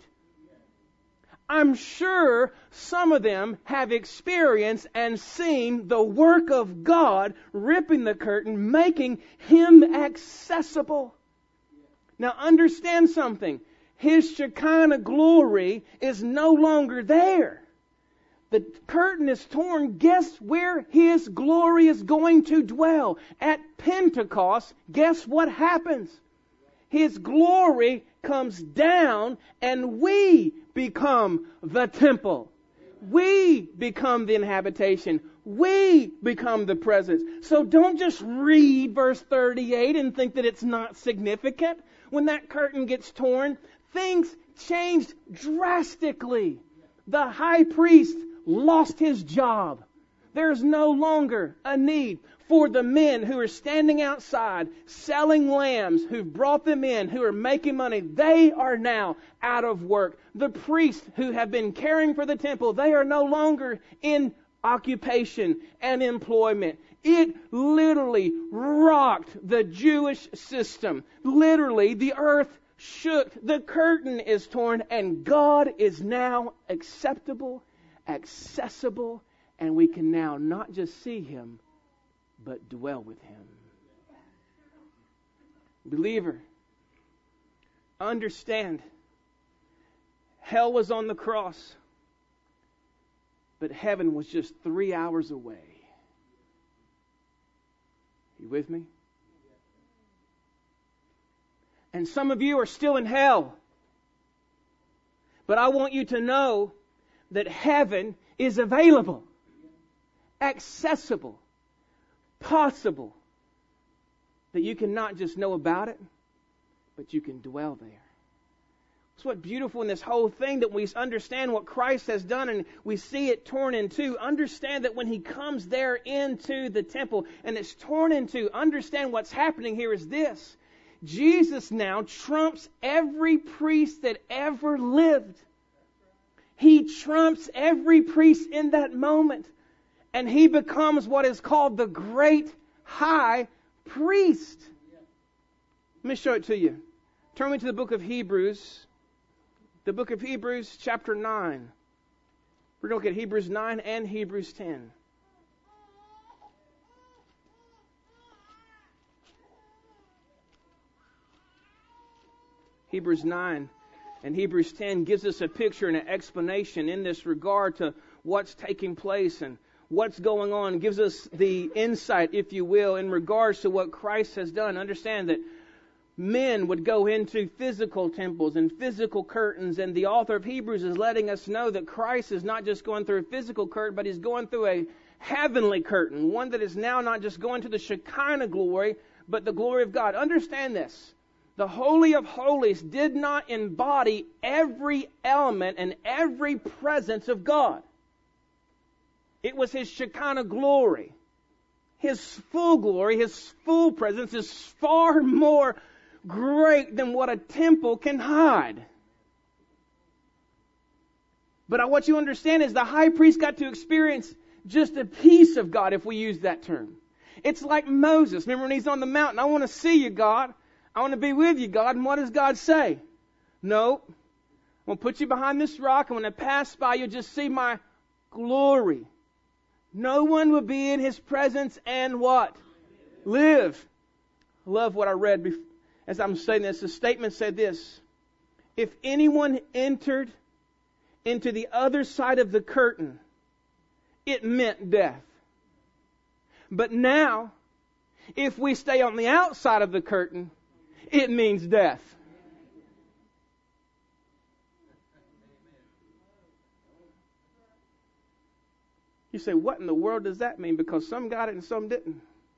I'm sure some of them have experienced and seen the work of God ripping the curtain, making Him accessible. Now understand something. His Shekinah glory is no longer there. The curtain is torn. Guess where His glory is going to dwell? At Pentecost, guess what happens? His glory comes down and we become the temple. We become the inhabitation. We become the presence. So don't just read verse 38 and think that it's not significant. When that curtain gets torn, things changed drastically. The high priest lost his job. There's no longer a need for the men who are standing outside selling lambs, who've brought them in, who are making money. They are now out of work. The priests who have been caring for the temple, they are no longer in occupation and employment. It literally rocked the Jewish system. Literally, the earth shook, the curtain is torn, and God is now acceptable, accessible, and we can now not just see Him, but dwell with Him. Believer, understand, hell was on the cross, but heaven was just 3 hours away. You with me? And some of you are still in hell. But I want you to know that heaven is available, accessible, possible. That you can not just know about it, but you can dwell there. It's what's beautiful in this whole thing, that we understand what Christ has done and we see it torn in two. Understand that when He comes there into the temple and it's torn in two, understand what's happening here is this. Jesus now trumps every priest that ever lived. He trumps every priest in that moment. And He becomes what is called the great high priest. Let me show it to you. Turn me to the book of Hebrews. The book of Hebrews chapter 9. We're going to look at Hebrews 9 and Hebrews 10. Hebrews 9 and Hebrews 10 gives us a picture and an explanation in this regard to what's taking place and what's going on. It gives us the insight, if you will, in regards to what Christ has done. Understand that men would go into physical temples and physical curtains, and the author of Hebrews is letting us know that Christ is not just going through a physical curtain, but He's going through a heavenly curtain, one that is now not just going to the Shekinah glory, but the glory of God. Understand this. The Holy of Holies did not embody every element and every presence of God. It was His Shekinah glory. His full presence is far more great than what a temple can hide. But what you understand is the high priest got to experience just a piece of God, if we use that term. It's like Moses. Remember when he's on the mountain, I want to see you, God. I want to be with you, God. And what does God say? No. I'm going to put you behind this rock, and when I pass by, you'll just see my glory. No one will be in His presence and what? Live. I love what I read as I'm saying this. The statement said this: if anyone entered into the other side of the curtain, it meant death. But now, if we stay on the outside of the curtain, it means death. You say, what in the world does that mean? Because some got it and some didn't.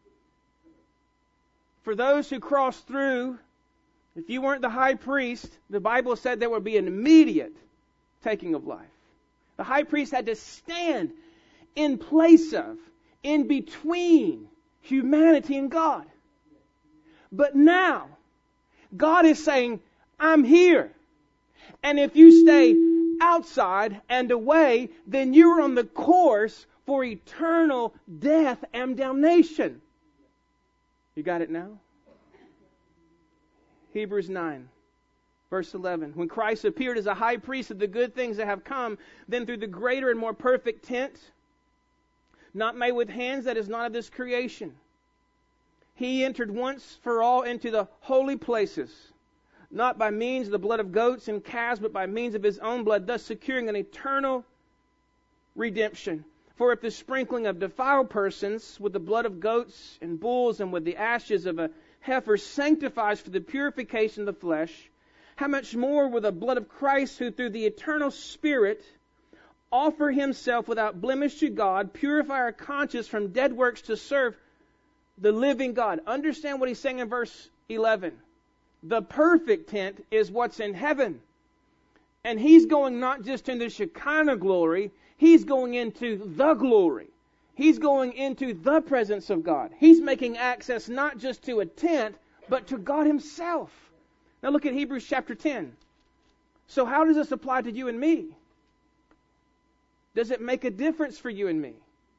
For those who crossed through, if you weren't the high priest, the Bible said there would be an immediate taking of life. The high priest had to stand in place of, in between humanity and God. But now, God is saying, I'm here. And if you stay outside and away, then you're on the course for eternal death and damnation. You got it now? Hebrews 9, verse 11. When Christ appeared as a high priest of the good things that have come, then through the greater and more perfect tent, not made with hands, that is not of this creation, He entered once for all into the holy places, not by means of the blood of goats and calves, but by means of His own blood, thus securing an eternal redemption. For if the sprinkling of defiled persons with the blood of goats and bulls and with the ashes of a heifer sanctifies for the purification of the flesh, how much more will the blood of Christ, who through the eternal Spirit offer Himself without blemish to God, purify our conscience from dead works to serve the living God. Understand what he's saying in verse 11. The perfect tent is what's in heaven. And He's going not just into Shekinah glory, He's going into the glory. He's going into the presence of God. He's making access not just to a tent, but to God Himself. Now look at Hebrews chapter 10. So how does this apply to you and me? Does it make a difference for you and me?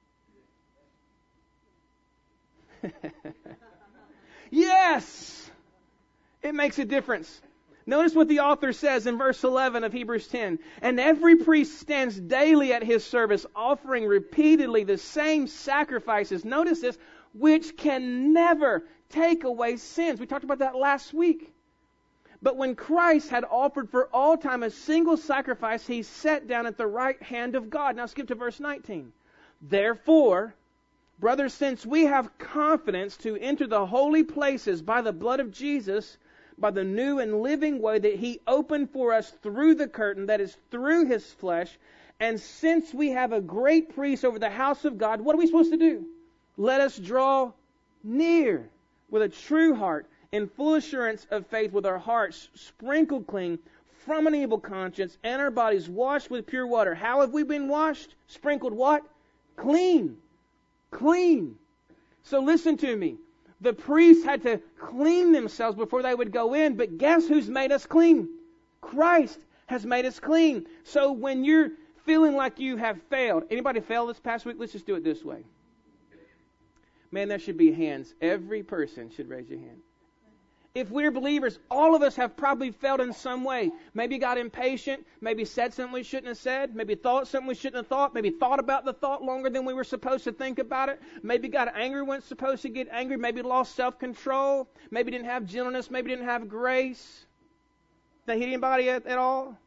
Yes! It makes a difference. Notice what the author says in verse 11 of Hebrews 10. And every priest stands daily at his service, offering repeatedly the same sacrifices. Notice this, which can never take away sins. We talked about that last week. But when Christ had offered for all time a single sacrifice, He sat down at the right hand of God. Now skip to verse 19. Therefore, brothers, since we have confidence to enter the holy places by the blood of Jesus, by the new and living way that He opened for us through the curtain, that is, through His flesh, and since we have a great priest over the house of God, what are we supposed to do? Let us draw near with a true heart, in full assurance of faith, with our hearts sprinkled clean from an evil conscience, and our bodies washed with pure water. How have we been washed? Sprinkled what? Clean. Clean. So listen to me. The priests had to clean themselves before they would go in, but guess who's made us clean? Christ has made us clean. So when you're feeling like you have failed, anybody failed this past week? Let's just do it this way. Man, there should be hands. Every person should raise your hand. If we're believers, all of us have probably failed in some way. Maybe got impatient, maybe said something we shouldn't have said, maybe thought something we shouldn't have thought, maybe thought about the thought longer than we were supposed to think about it, maybe got angry when it's supposed to get angry, maybe lost self-control, maybe didn't have gentleness, maybe didn't have grace. Did I hit anybody at all?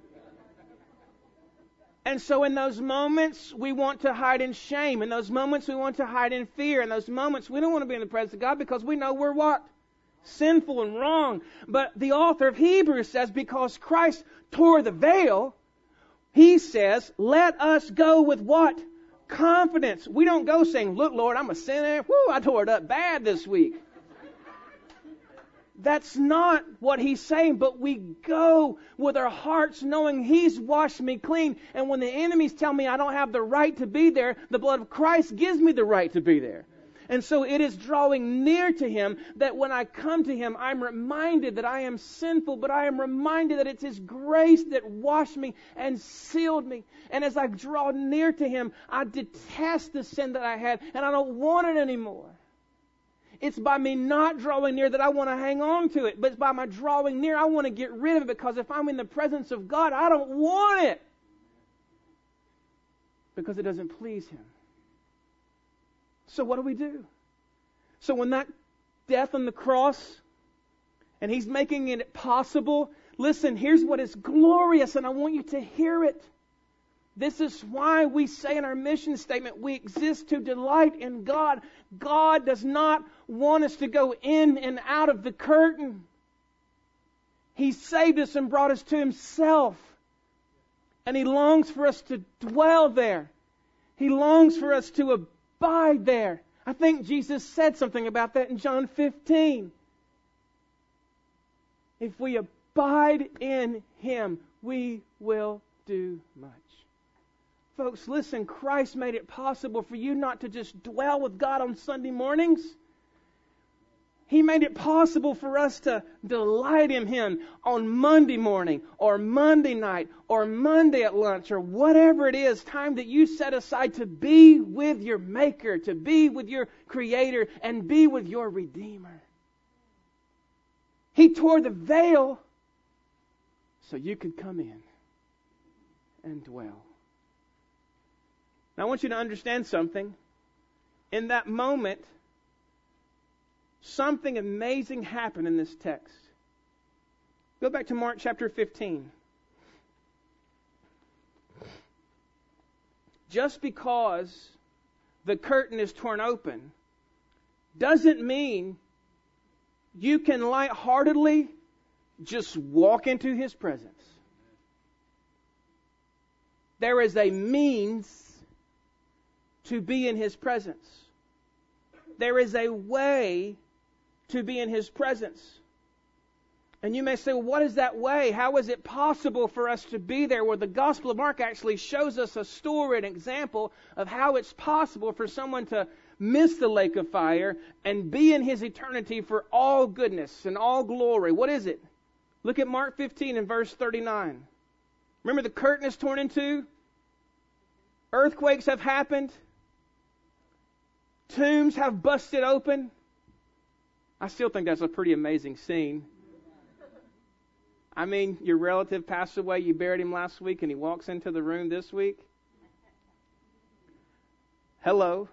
And so in those moments, we want to hide in shame. In those moments, we want to hide in fear. In those moments, we don't want to be in the presence of God because we know we're what? Sinful and wrong. But the author of Hebrews says, because Christ tore the veil, he says, let us go with what? Confidence. We don't go saying, look, Lord, I'm a sinner. Whoo, I tore it up bad this week. That's not what he's saying, but we go with our hearts knowing he's washed me clean. And when the enemies tell me I don't have the right to be there, the blood of Christ gives me the right to be there. And so it is drawing near to him that when I come to him, I'm reminded that I am sinful, but I am reminded that it's his grace that washed me and sealed me. And as I draw near to him, I detest the sin that I had, and I don't want it anymore. It's by me not drawing near that I want to hang on to it. But it's by my drawing near, I want to get rid of it, because if I'm in the presence of God, I don't want it. Because it doesn't please him. So what do? So when that death on the cross, and he's making it possible, listen, here's what is glorious, and I want you to hear it. This is why we say in our mission statement, we exist to delight in God. God does not want us to go in and out of the curtain. He saved us and brought us to himself. And he longs for us to dwell there. He longs for us to abide there. I think Jesus said something about that in John 15. If we abide in him, we will do much. Folks, listen, Christ made it possible for you not to just dwell with God on Sunday mornings. He made it possible for us to delight in him on Monday morning or Monday night or Monday at lunch or whatever it is, time that you set aside to be with your Maker, to be with your Creator, and be with your Redeemer. He tore the veil so you could come in and dwell. Now I want you to understand something. In that moment, something amazing happened in this text. Go back to Mark chapter 15. Just because the curtain is torn open doesn't mean you can lightheartedly just walk into his presence. There is a means to be in his presence. There is a way to be in his presence. And you may say, well, what is that way? How is it possible for us to be there? Well, the Gospel of Mark actually shows us a story, an example of how it's possible for someone to miss the lake of fire and be in his eternity for all goodness and all glory. What is it? Look at Mark 15 and verse 39. Remember, the curtain is torn in two. Earthquakes have happened. Tombs have busted open. I still think that's a pretty amazing scene. I mean, your relative passed away, you buried him last week, and he walks into the room this week. Hello.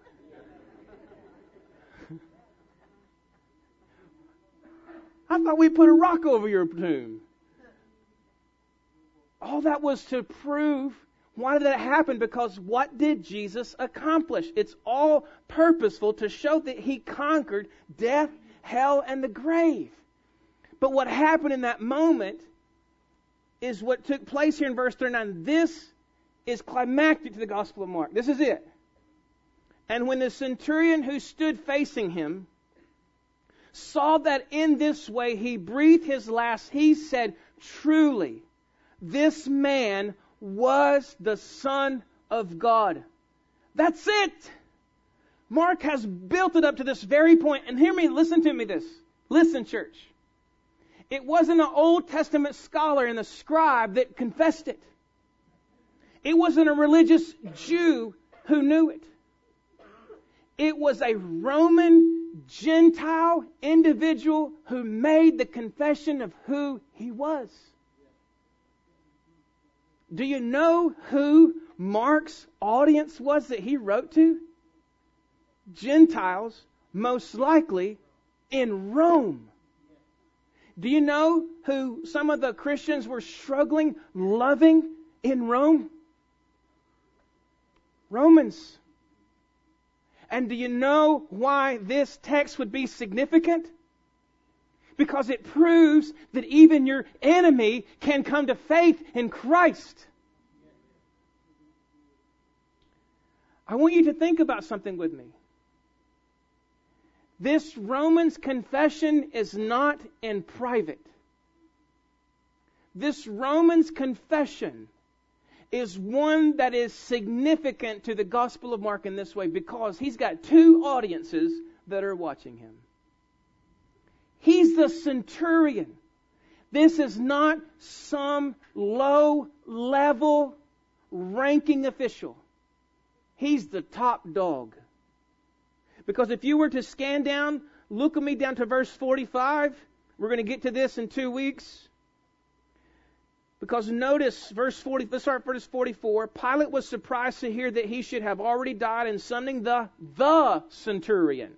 I thought we put a rock over your tomb. All that was to prove. Why did that happen? Because what did Jesus accomplish? It's all purposeful to show that he conquered death, hell, and the grave. But what happened in that moment is what took place here in verse 39. This is climactic to the Gospel of Mark. This is it. And when the centurion who stood facing him saw that in this way he breathed his last, he said, truly, this man was the Son of God. That's it. Mark has built it up to this very point. And hear me, listen to me this. Listen, church. It wasn't an Old Testament scholar and a scribe that confessed it. It wasn't a religious Jew who knew it. It was a Roman Gentile individual who made the confession of who he was. Do you know who Mark's audience was that he wrote to? Gentiles, most likely in Rome. Do you know who some of the Christians were struggling, loving in Rome? Romans. And do you know why this text would be significant? Because it proves that even your enemy can come to faith in Christ. I want you to think about something with me. This Romans confession is not in private. This Romans confession is one that is significant to the Gospel of Mark in this way, because he's got two audiences that are watching him. He's the centurion. This is not some low-level ranking official. He's the top dog. Because if you were to scan down, look with me down to verse 45. We're going to get to this in 2 weeks. Because notice verse 40, let's start verse 44. Pilate was surprised to hear that he should have already died, and summoning the centurion.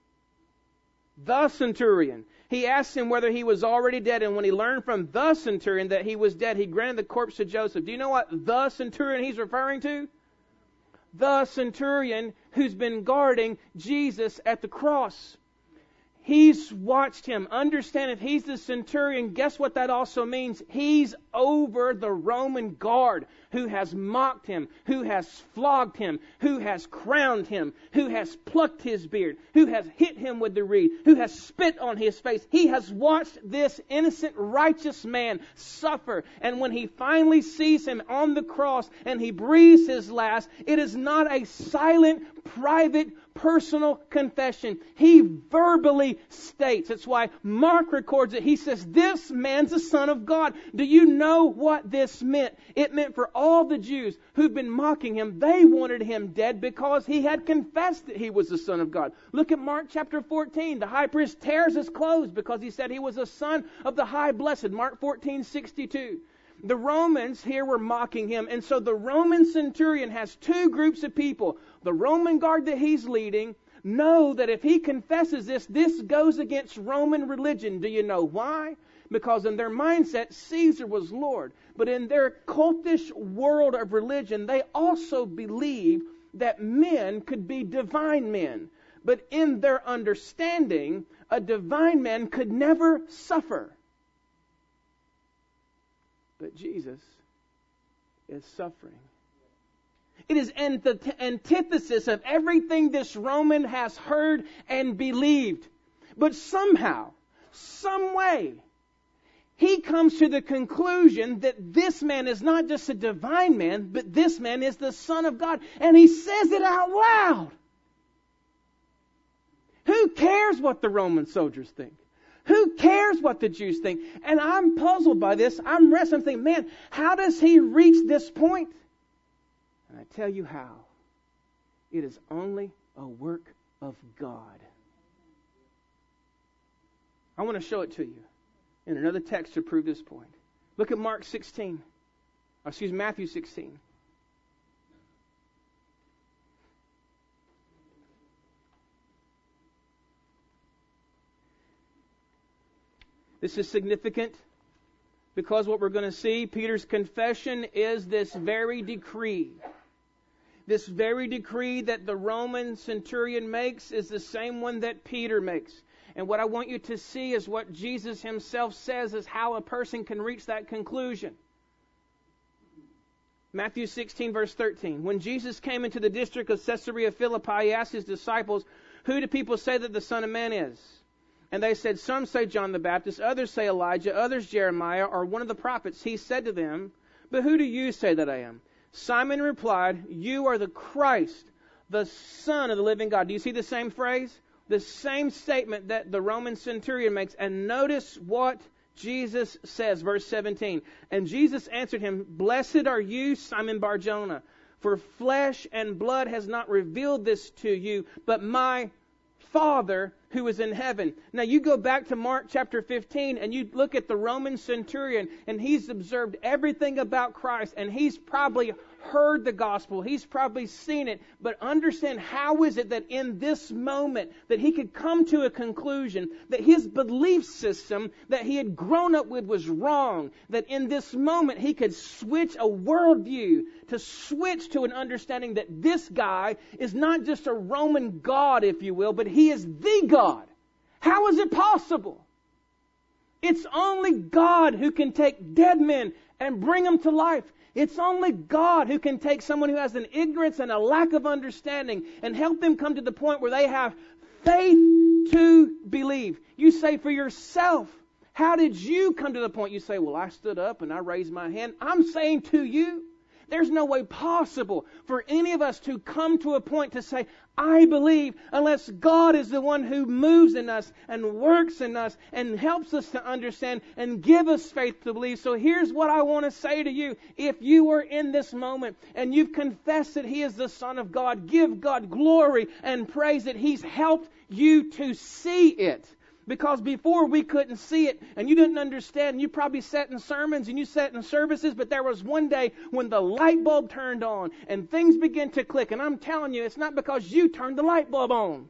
The centurion. He asked him whether he was already dead, and when he learned from the centurion that he was dead, he granted the corpse to Joseph. Do you know what the centurion he's referring to? The centurion who's been guarding Jesus at the cross. He's watched him. Understand, if he's the centurion, guess what that also means? He's over the Roman guard who has mocked him, who has flogged him, who has crowned him, who has plucked his beard, who has hit him with the reed, who has spit on his face. He has watched this innocent, righteous man suffer. And when he finally sees him on the cross and he breathes his last, it is not a silent, private, personal confession. He verbally states. That's why Mark records it. He says, this man's the Son of God. Do you know what this meant? It meant for all the Jews who've been mocking him, they wanted him dead because he had confessed that he was the Son of God. Look at Mark chapter 14. The high priest tears his clothes because he said he was a son of the high blessed. Mark 14:62. The Romans here were mocking him, and so the Roman centurion has two groups of people. The Roman guard that he's leading know that if he confesses this goes against Roman religion. Do you know why? Because in their mindset, Caesar was Lord. But in their cultish world of religion, they also believe that men could be divine men. But in their understanding, a divine man could never suffer. But Jesus is suffering. It is the antithesis of everything this Roman has heard and believed. But somehow, some way, he comes to the conclusion that this man is not just a divine man, but this man is the Son of God. And he says it out loud. Who cares what the Roman soldiers think? Who cares what the Jews think? And I'm puzzled by this. I'm wrestling, thinking, man, how does he reach this point? And I tell you how. It is only a work of God. I want to show it to you in another text to prove this point. Look at Matthew 16. This is significant because what we're going to see, Peter's confession is this very decree. This very decree that the Roman centurion makes is the same one that Peter makes. And what I want you to see is what Jesus himself says is how a person can reach that conclusion. Matthew 16, verse 13. When Jesus came into the district of Caesarea Philippi, he asked his disciples, who do people say that the Son of Man is? And they said, some say John the Baptist, others say Elijah, others Jeremiah, or one of the prophets. He said to them, but who do you say that I am? Simon replied, you are the Christ, the Son of the living God. Do you see the same phrase? The same statement that the Roman centurion makes. And notice what Jesus says, verse 17. And Jesus answered him, blessed are you, Simon Bar-Jonah, for flesh and blood has not revealed this to you, but my Father who is in heaven. Now you go back to Mark chapter 15 and you look at the Roman centurion, and he's observed everything about Christ, and he's probably heard the gospel. He's probably seen it. But understand, how is it that in this moment that he could come to a conclusion that his belief system that he had grown up with was wrong? That in this moment he could switch a worldview, to switch to an understanding that this guy is not just a Roman god, if you will, but he is the God. How is it possible? It's only God who can take dead men and bring them to life. It's only God who can take someone who has an ignorance and a lack of understanding and help them come to the point where they have faith you to believe. You say for yourself, how did you come to the point? You say, well, I stood up and I raised my hand. I'm saying to you, there's no way possible for any of us to come to a point to say, I believe, unless God is the one who moves in us and works in us and helps us to understand and give us faith to believe. So here's what I want to say to you. If you are in this moment and you've confessed that He is the Son of God, give God glory and praise that He's helped you to see it. Because before we couldn't see it and you didn't understand. You probably sat in sermons and you sat in services, but there was one day when the light bulb turned on and things began to click. And I'm telling you, it's not because you turned the light bulb on.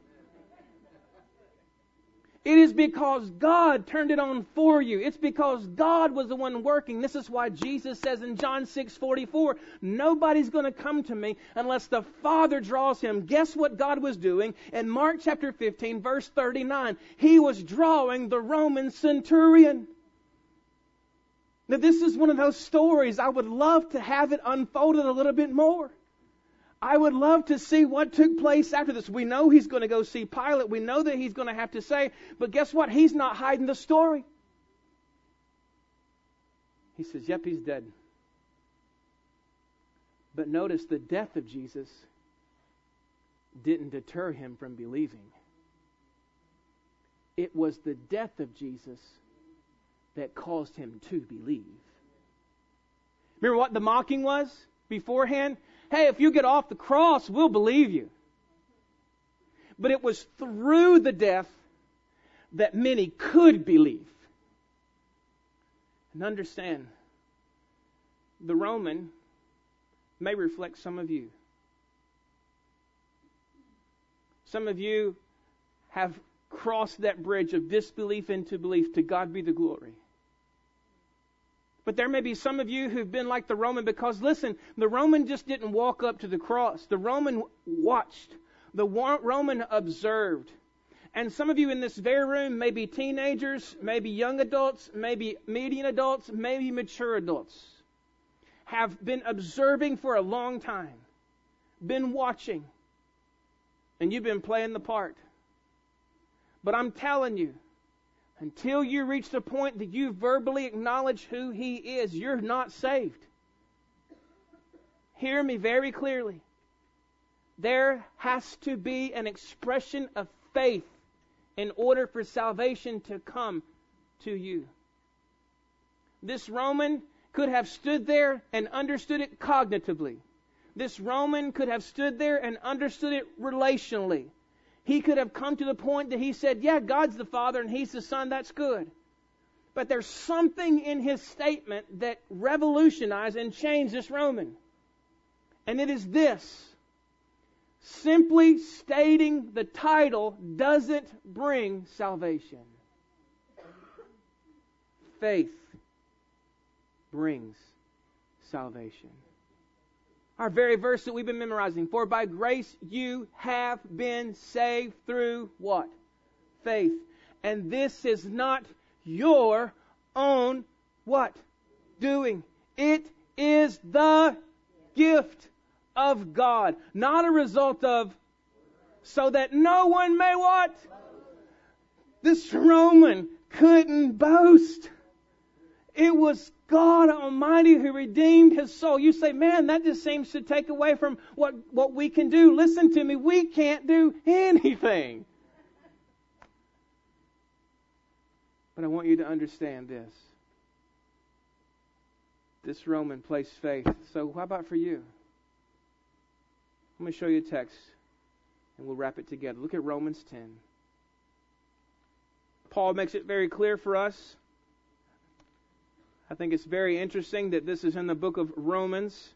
It is because God turned it on for you. It's because God was the one working. This is why Jesus says in John 6:44, nobody's going to come to me unless the Father draws him. Guess what God was doing? In Mark chapter 15, verse 39, He was drawing the Roman centurion. Now this is one of those stories I would love to have it unfolded a little bit more. I would love to see what took place after this. We know he's going to go see Pilate. We know that he's going to have to say, but guess what? He's not hiding the story. He says, yep, he's dead. But notice the death of Jesus didn't deter him from believing. It was the death of Jesus that caused him to believe. Remember what the mocking was beforehand? Hey, if you get off the cross, we'll believe you. But it was through the death that many could believe. And understand, the Roman may reflect some of you. Some of you have crossed that bridge of disbelief into belief. To God be the glory. But there may be some of you who've been like the Roman because, listen, the Roman just didn't walk up to the cross. The Roman watched. The Roman observed. And some of you in this very room may be teenagers, maybe young adults, maybe median adults, maybe mature adults, have been observing for a long time, been watching, and you've been playing the part. But I'm telling you, until you reach the point that you verbally acknowledge who He is, you're not saved. Hear me very clearly. There has to be an expression of faith in order for salvation to come to you. This Roman could have stood there and understood it cognitively. This Roman could have stood there and understood it relationally. He could have come to the point that he said, yeah, God's the Father and He's the Son, that's good. But there's something in his statement that revolutionized and changed this Roman. And it is this. Simply stating the title doesn't bring salvation. Faith brings salvation. Our very verse that we've been memorizing. For by grace you have been saved through what? Faith. And this is not your own what? Doing. It is the gift of God. Not a result of, so that no one may what? This Roman couldn't boast. It was God Almighty who redeemed his soul. You say, man, that just seems to take away from what we can do. Listen to me, we can't do anything. But I want you to understand this. This Roman placed faith. So how about for you? Let me show you a text and we'll wrap it together. Look at Romans 10. Paul makes it very clear for us. I think it's very interesting that this is in the book of Romans.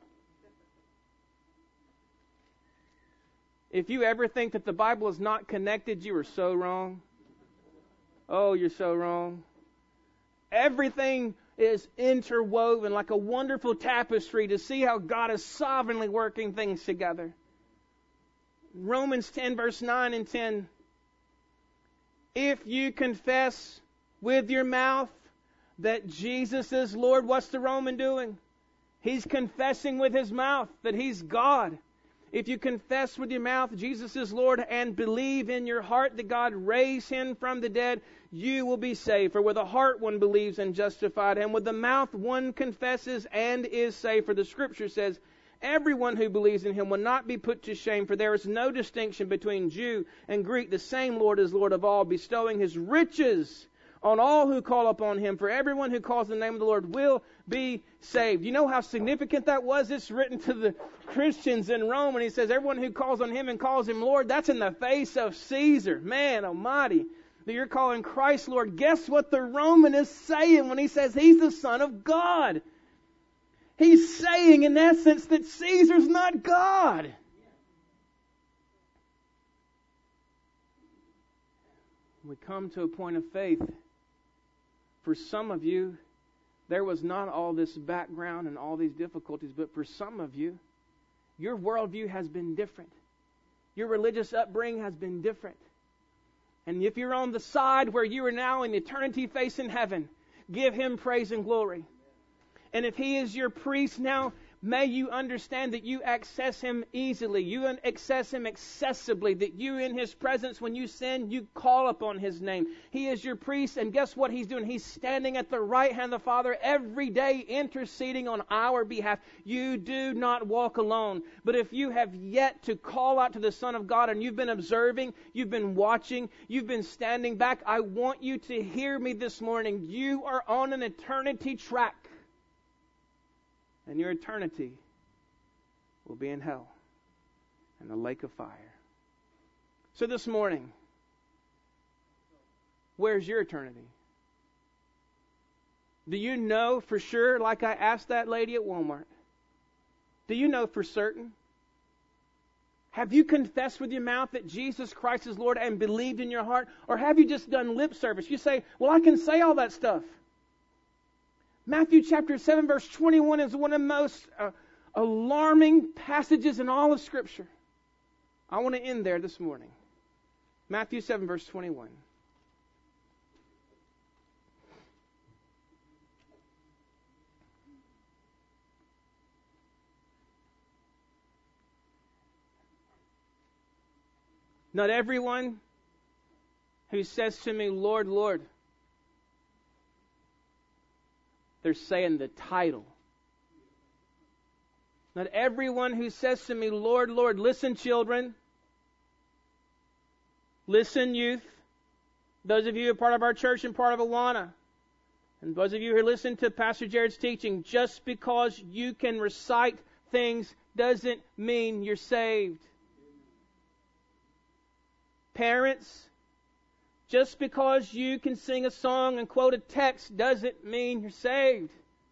If you ever think that the Bible is not connected, you are so wrong. Oh, you're so wrong. Everything is interwoven like a wonderful tapestry to see how God is sovereignly working things together. Romans 10 verse 9 and 10. If you confess with your mouth that Jesus is Lord, what's the Roman doing? He's confessing with his mouth that He's God. If you confess with your mouth Jesus is Lord and believe in your heart that God raised Him from the dead, you will be saved. For with the heart one believes and justified, and with the mouth one confesses and is saved. For the Scripture says, everyone who believes in Him will not be put to shame, for there is no distinction between Jew and Greek. The same Lord is Lord of all, bestowing His riches on all who call upon Him. For everyone who calls the name of the Lord will be saved. You know how significant that was? It's written to the Christians in Rome, and he says, everyone who calls on Him and calls Him Lord, that's in the face of Caesar. Man almighty, that you're calling Christ Lord. Guess what the Roman is saying when he says He's the Son of God? He's saying, in essence, that Caesar's not God. We come to a point of faith. For some of you, there was not all this background and all these difficulties, but for some of you, your worldview has been different. Your religious upbringing has been different. And if you're on the side where you are now in eternity facing heaven, give Him praise and glory. And if He is your priest now, may you understand that you access Him easily. You access Him excessively. That you in His presence, when you sin, you call upon His name. He is your priest, and guess what He's doing? He's standing at the right hand of the Father every day interceding on our behalf. You do not walk alone. But if you have yet to call out to the Son of God, and you've been observing, you've been watching, you've been standing back, I want you to hear me this morning. You are on an eternity track. And your eternity will be in hell and the lake of fire. So this morning, where's your eternity? Do you know for sure, like I asked that lady at Walmart? Do you know for certain? Have you confessed with your mouth that Jesus Christ is Lord and believed in your heart? Or have you just done lip service? You say, well, I can say all that stuff. Matthew chapter 7 verse 21 is one of the most alarming passages in all of Scripture. I want to end there this morning. Matthew 7 verse 21. Not everyone who says to me, Lord, Lord. They're saying the title. Not everyone who says to me, Lord, Lord. Listen, children. Listen, youth. Those of you who are part of our church and part of Awana. And those of you who listen to Pastor Jared's teaching. Just because you can recite things doesn't mean you're saved. Parents, just because you can sing a song and quote a text doesn't mean you're saved.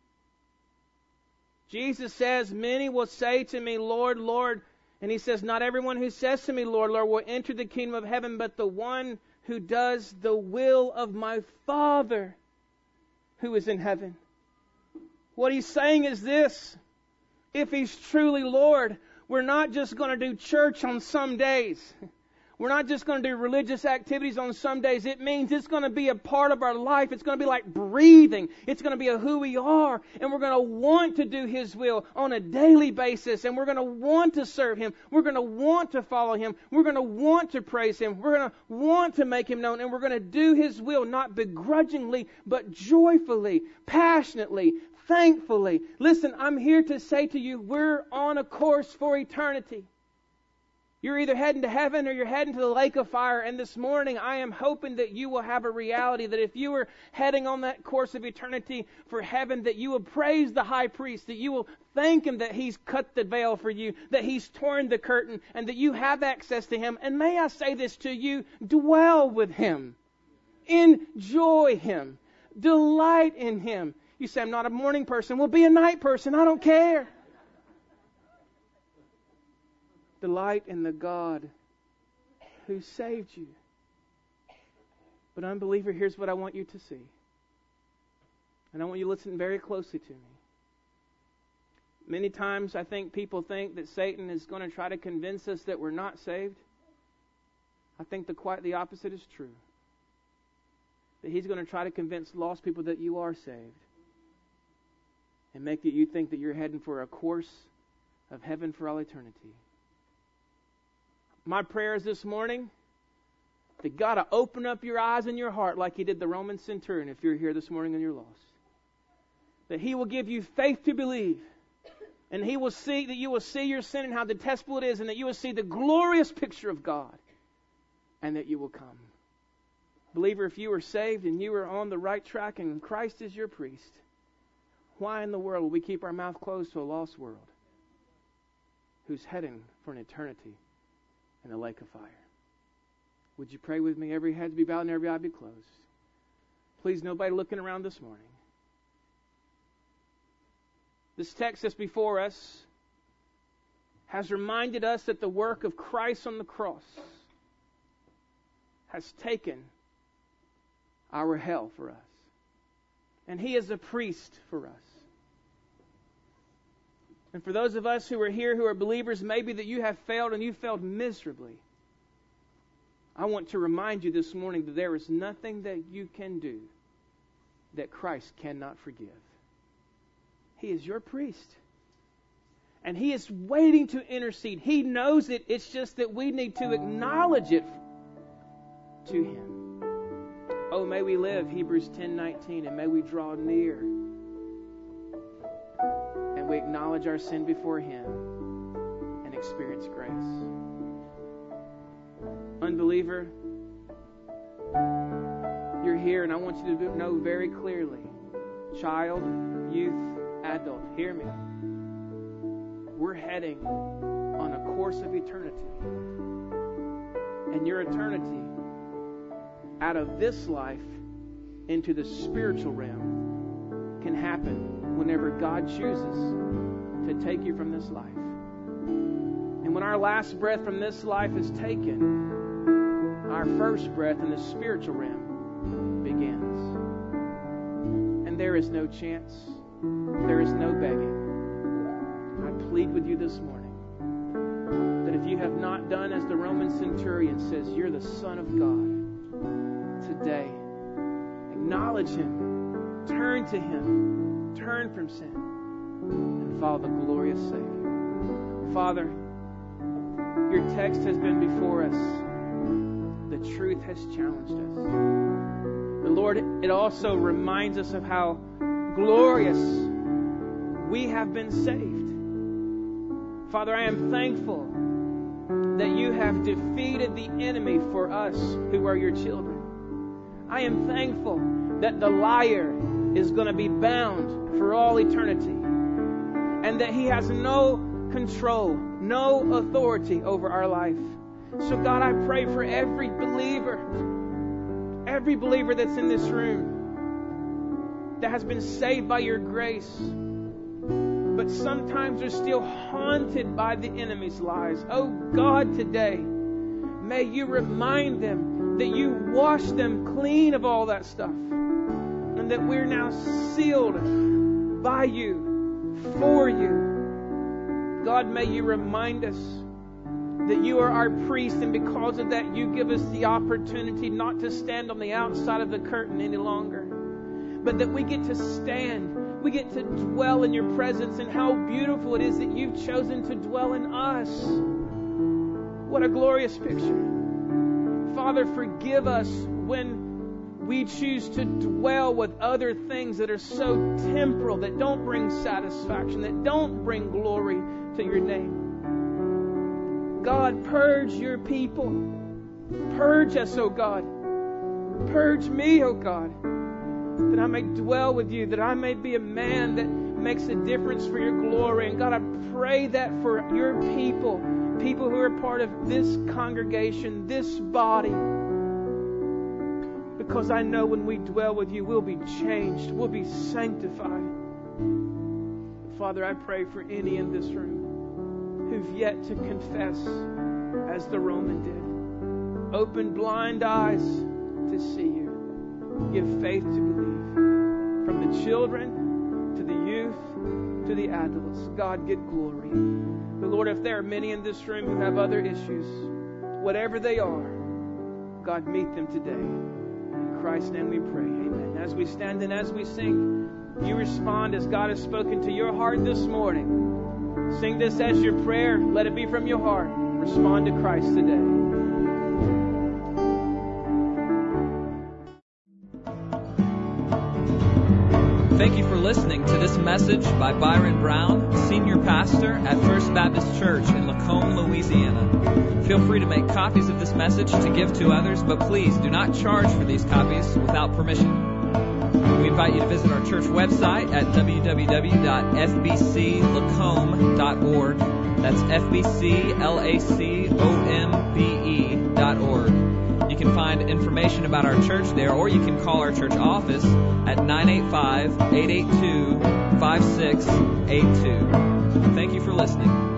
Jesus says, many will say to me, Lord, Lord. And He says, not everyone who says to me, Lord, Lord, will enter the kingdom of heaven, but the one who does the will of my Father who is in heaven. What He's saying is this. If He's truly Lord, we're not just going to do church on some days. We're not just going to do religious activities on some days. It means it's going to be a part of our life. It's going to be like breathing. It's going to be a who we are. And we're going to want to do His will on a daily basis. And we're going to want to serve Him. We're going to want to follow Him. We're going to want to praise Him. We're going to want to make Him known. And we're going to do His will, not begrudgingly, but joyfully, passionately, thankfully. Listen, I'm here to say to you, we're on a course for eternity. You're either heading to heaven or you're heading to the lake of fire. And this morning, I am hoping that you will have a reality that if you were heading on that course of eternity for heaven, that you will praise the high priest, that you will thank Him that He's cut the veil for you, that He's torn the curtain, and that you have access to Him. And may I say this to you, dwell with Him. Enjoy Him. Delight in Him. You say, I'm not a morning person. Well, be a night person. I don't care. Delight in the God who saved you. But unbeliever, here's what I want you to see. And I want you to listen very closely to me. Many times I think people think that Satan is going to try to convince us that we're not saved. I think quite the opposite is true. That he's going to try to convince lost people that you are saved. And make you think that you're heading for a course of heaven for all eternity. My prayer is this morning that God will open up your eyes and your heart like He did the Roman centurion if you're here this morning and you're lost. That He will give you faith to believe. And He will see that you will see your sin and how detestable it is, and that you will see the glorious picture of God, and that you will come. Believer, if you are saved and you are on the right track and Christ is your priest, why in the world will we keep our mouth closed to a lost world who's heading for an eternity in the lake of fire? Would you pray with me? Every head be bowed and every eye be closed. Please, nobody looking around this morning. This text that's before us has reminded us that the work of Christ on the cross has taken our hell for us. And He is a priest for us. And for those of us who are here who are believers, maybe that you have failed and you failed miserably. I want to remind you this morning that there is nothing that you can do that Christ cannot forgive. He is your priest. And He is waiting to intercede. He knows it. It's just that we need to acknowledge it to Him. Oh, may we live, Hebrews 10:19, and may we draw near. And we acknowledge our sin before Him and experience grace. Unbeliever, you're here, and I want you to know very clearly, child, youth, adult, hear me. We're heading on a course of eternity. And your eternity out of this life into the spiritual realm can happen whenever God chooses to take you from this life. And when our last breath from this life is taken, our first breath in the spiritual realm begins. And there is no chance. There is no begging. I plead with you this morning that if you have not done as the Roman centurion says, you're the Son of God, today, acknowledge Him, turn to Him, turn from sin, and follow the glorious Savior. Father, your text has been before us. The truth has challenged us. But Lord, it also reminds us of how glorious we have been saved. Father, I am thankful that you have defeated the enemy for us who are your children. I am thankful that the liar is going to be bound for all eternity, and that he has no control, no authority over our life. So God, I pray for every believer that's in this room, that has been saved by your grace, but sometimes they're still haunted by the enemy's lies. Oh God, today, may you remind them that you washed them clean of all that stuff, and that we're now sealed by you, for you. God, may you remind us that you are our priest, and because of that, you give us the opportunity not to stand on the outside of the curtain any longer, but that we get to stand, we get to dwell in your presence, and how beautiful it is that you've chosen to dwell in us. What a glorious picture. Father, forgive us when we choose to dwell with other things that are so temporal, that don't bring satisfaction, that don't bring glory to your name. God, purge your people. Purge us, O God. Purge me, O God, that I may dwell with you, that I may be a man that makes a difference for your glory. And God, I pray that for your people who are part of this congregation, this body, because I know when we dwell with you, we'll be changed, we'll be sanctified. Father, I pray for any in this room who've yet to confess as the Roman did. Open blind eyes to see you. Give faith to believe. From the children to the youth to the adults, God, get glory. But Lord, if there are many in this room who have other issues, whatever they are, God, meet them today. In Christ's name we pray. Amen. As we stand and as we sing, you respond as God has spoken to your heart this morning. Sing this as your prayer. Let it be from your heart. Respond to Christ today. Thank you for listening to this message by Byron Brown, Senior Pastor at First Baptist Church in Lacombe, Louisiana. Feel free to make copies of this message to give to others, but please do not charge for these copies without permission. We invite you to visit our church website at www.fbclacombe.org. That's FBCLACOMBE.org. You can find information about our church there, or you can call our church office at 985-882-5682. Thank you for listening.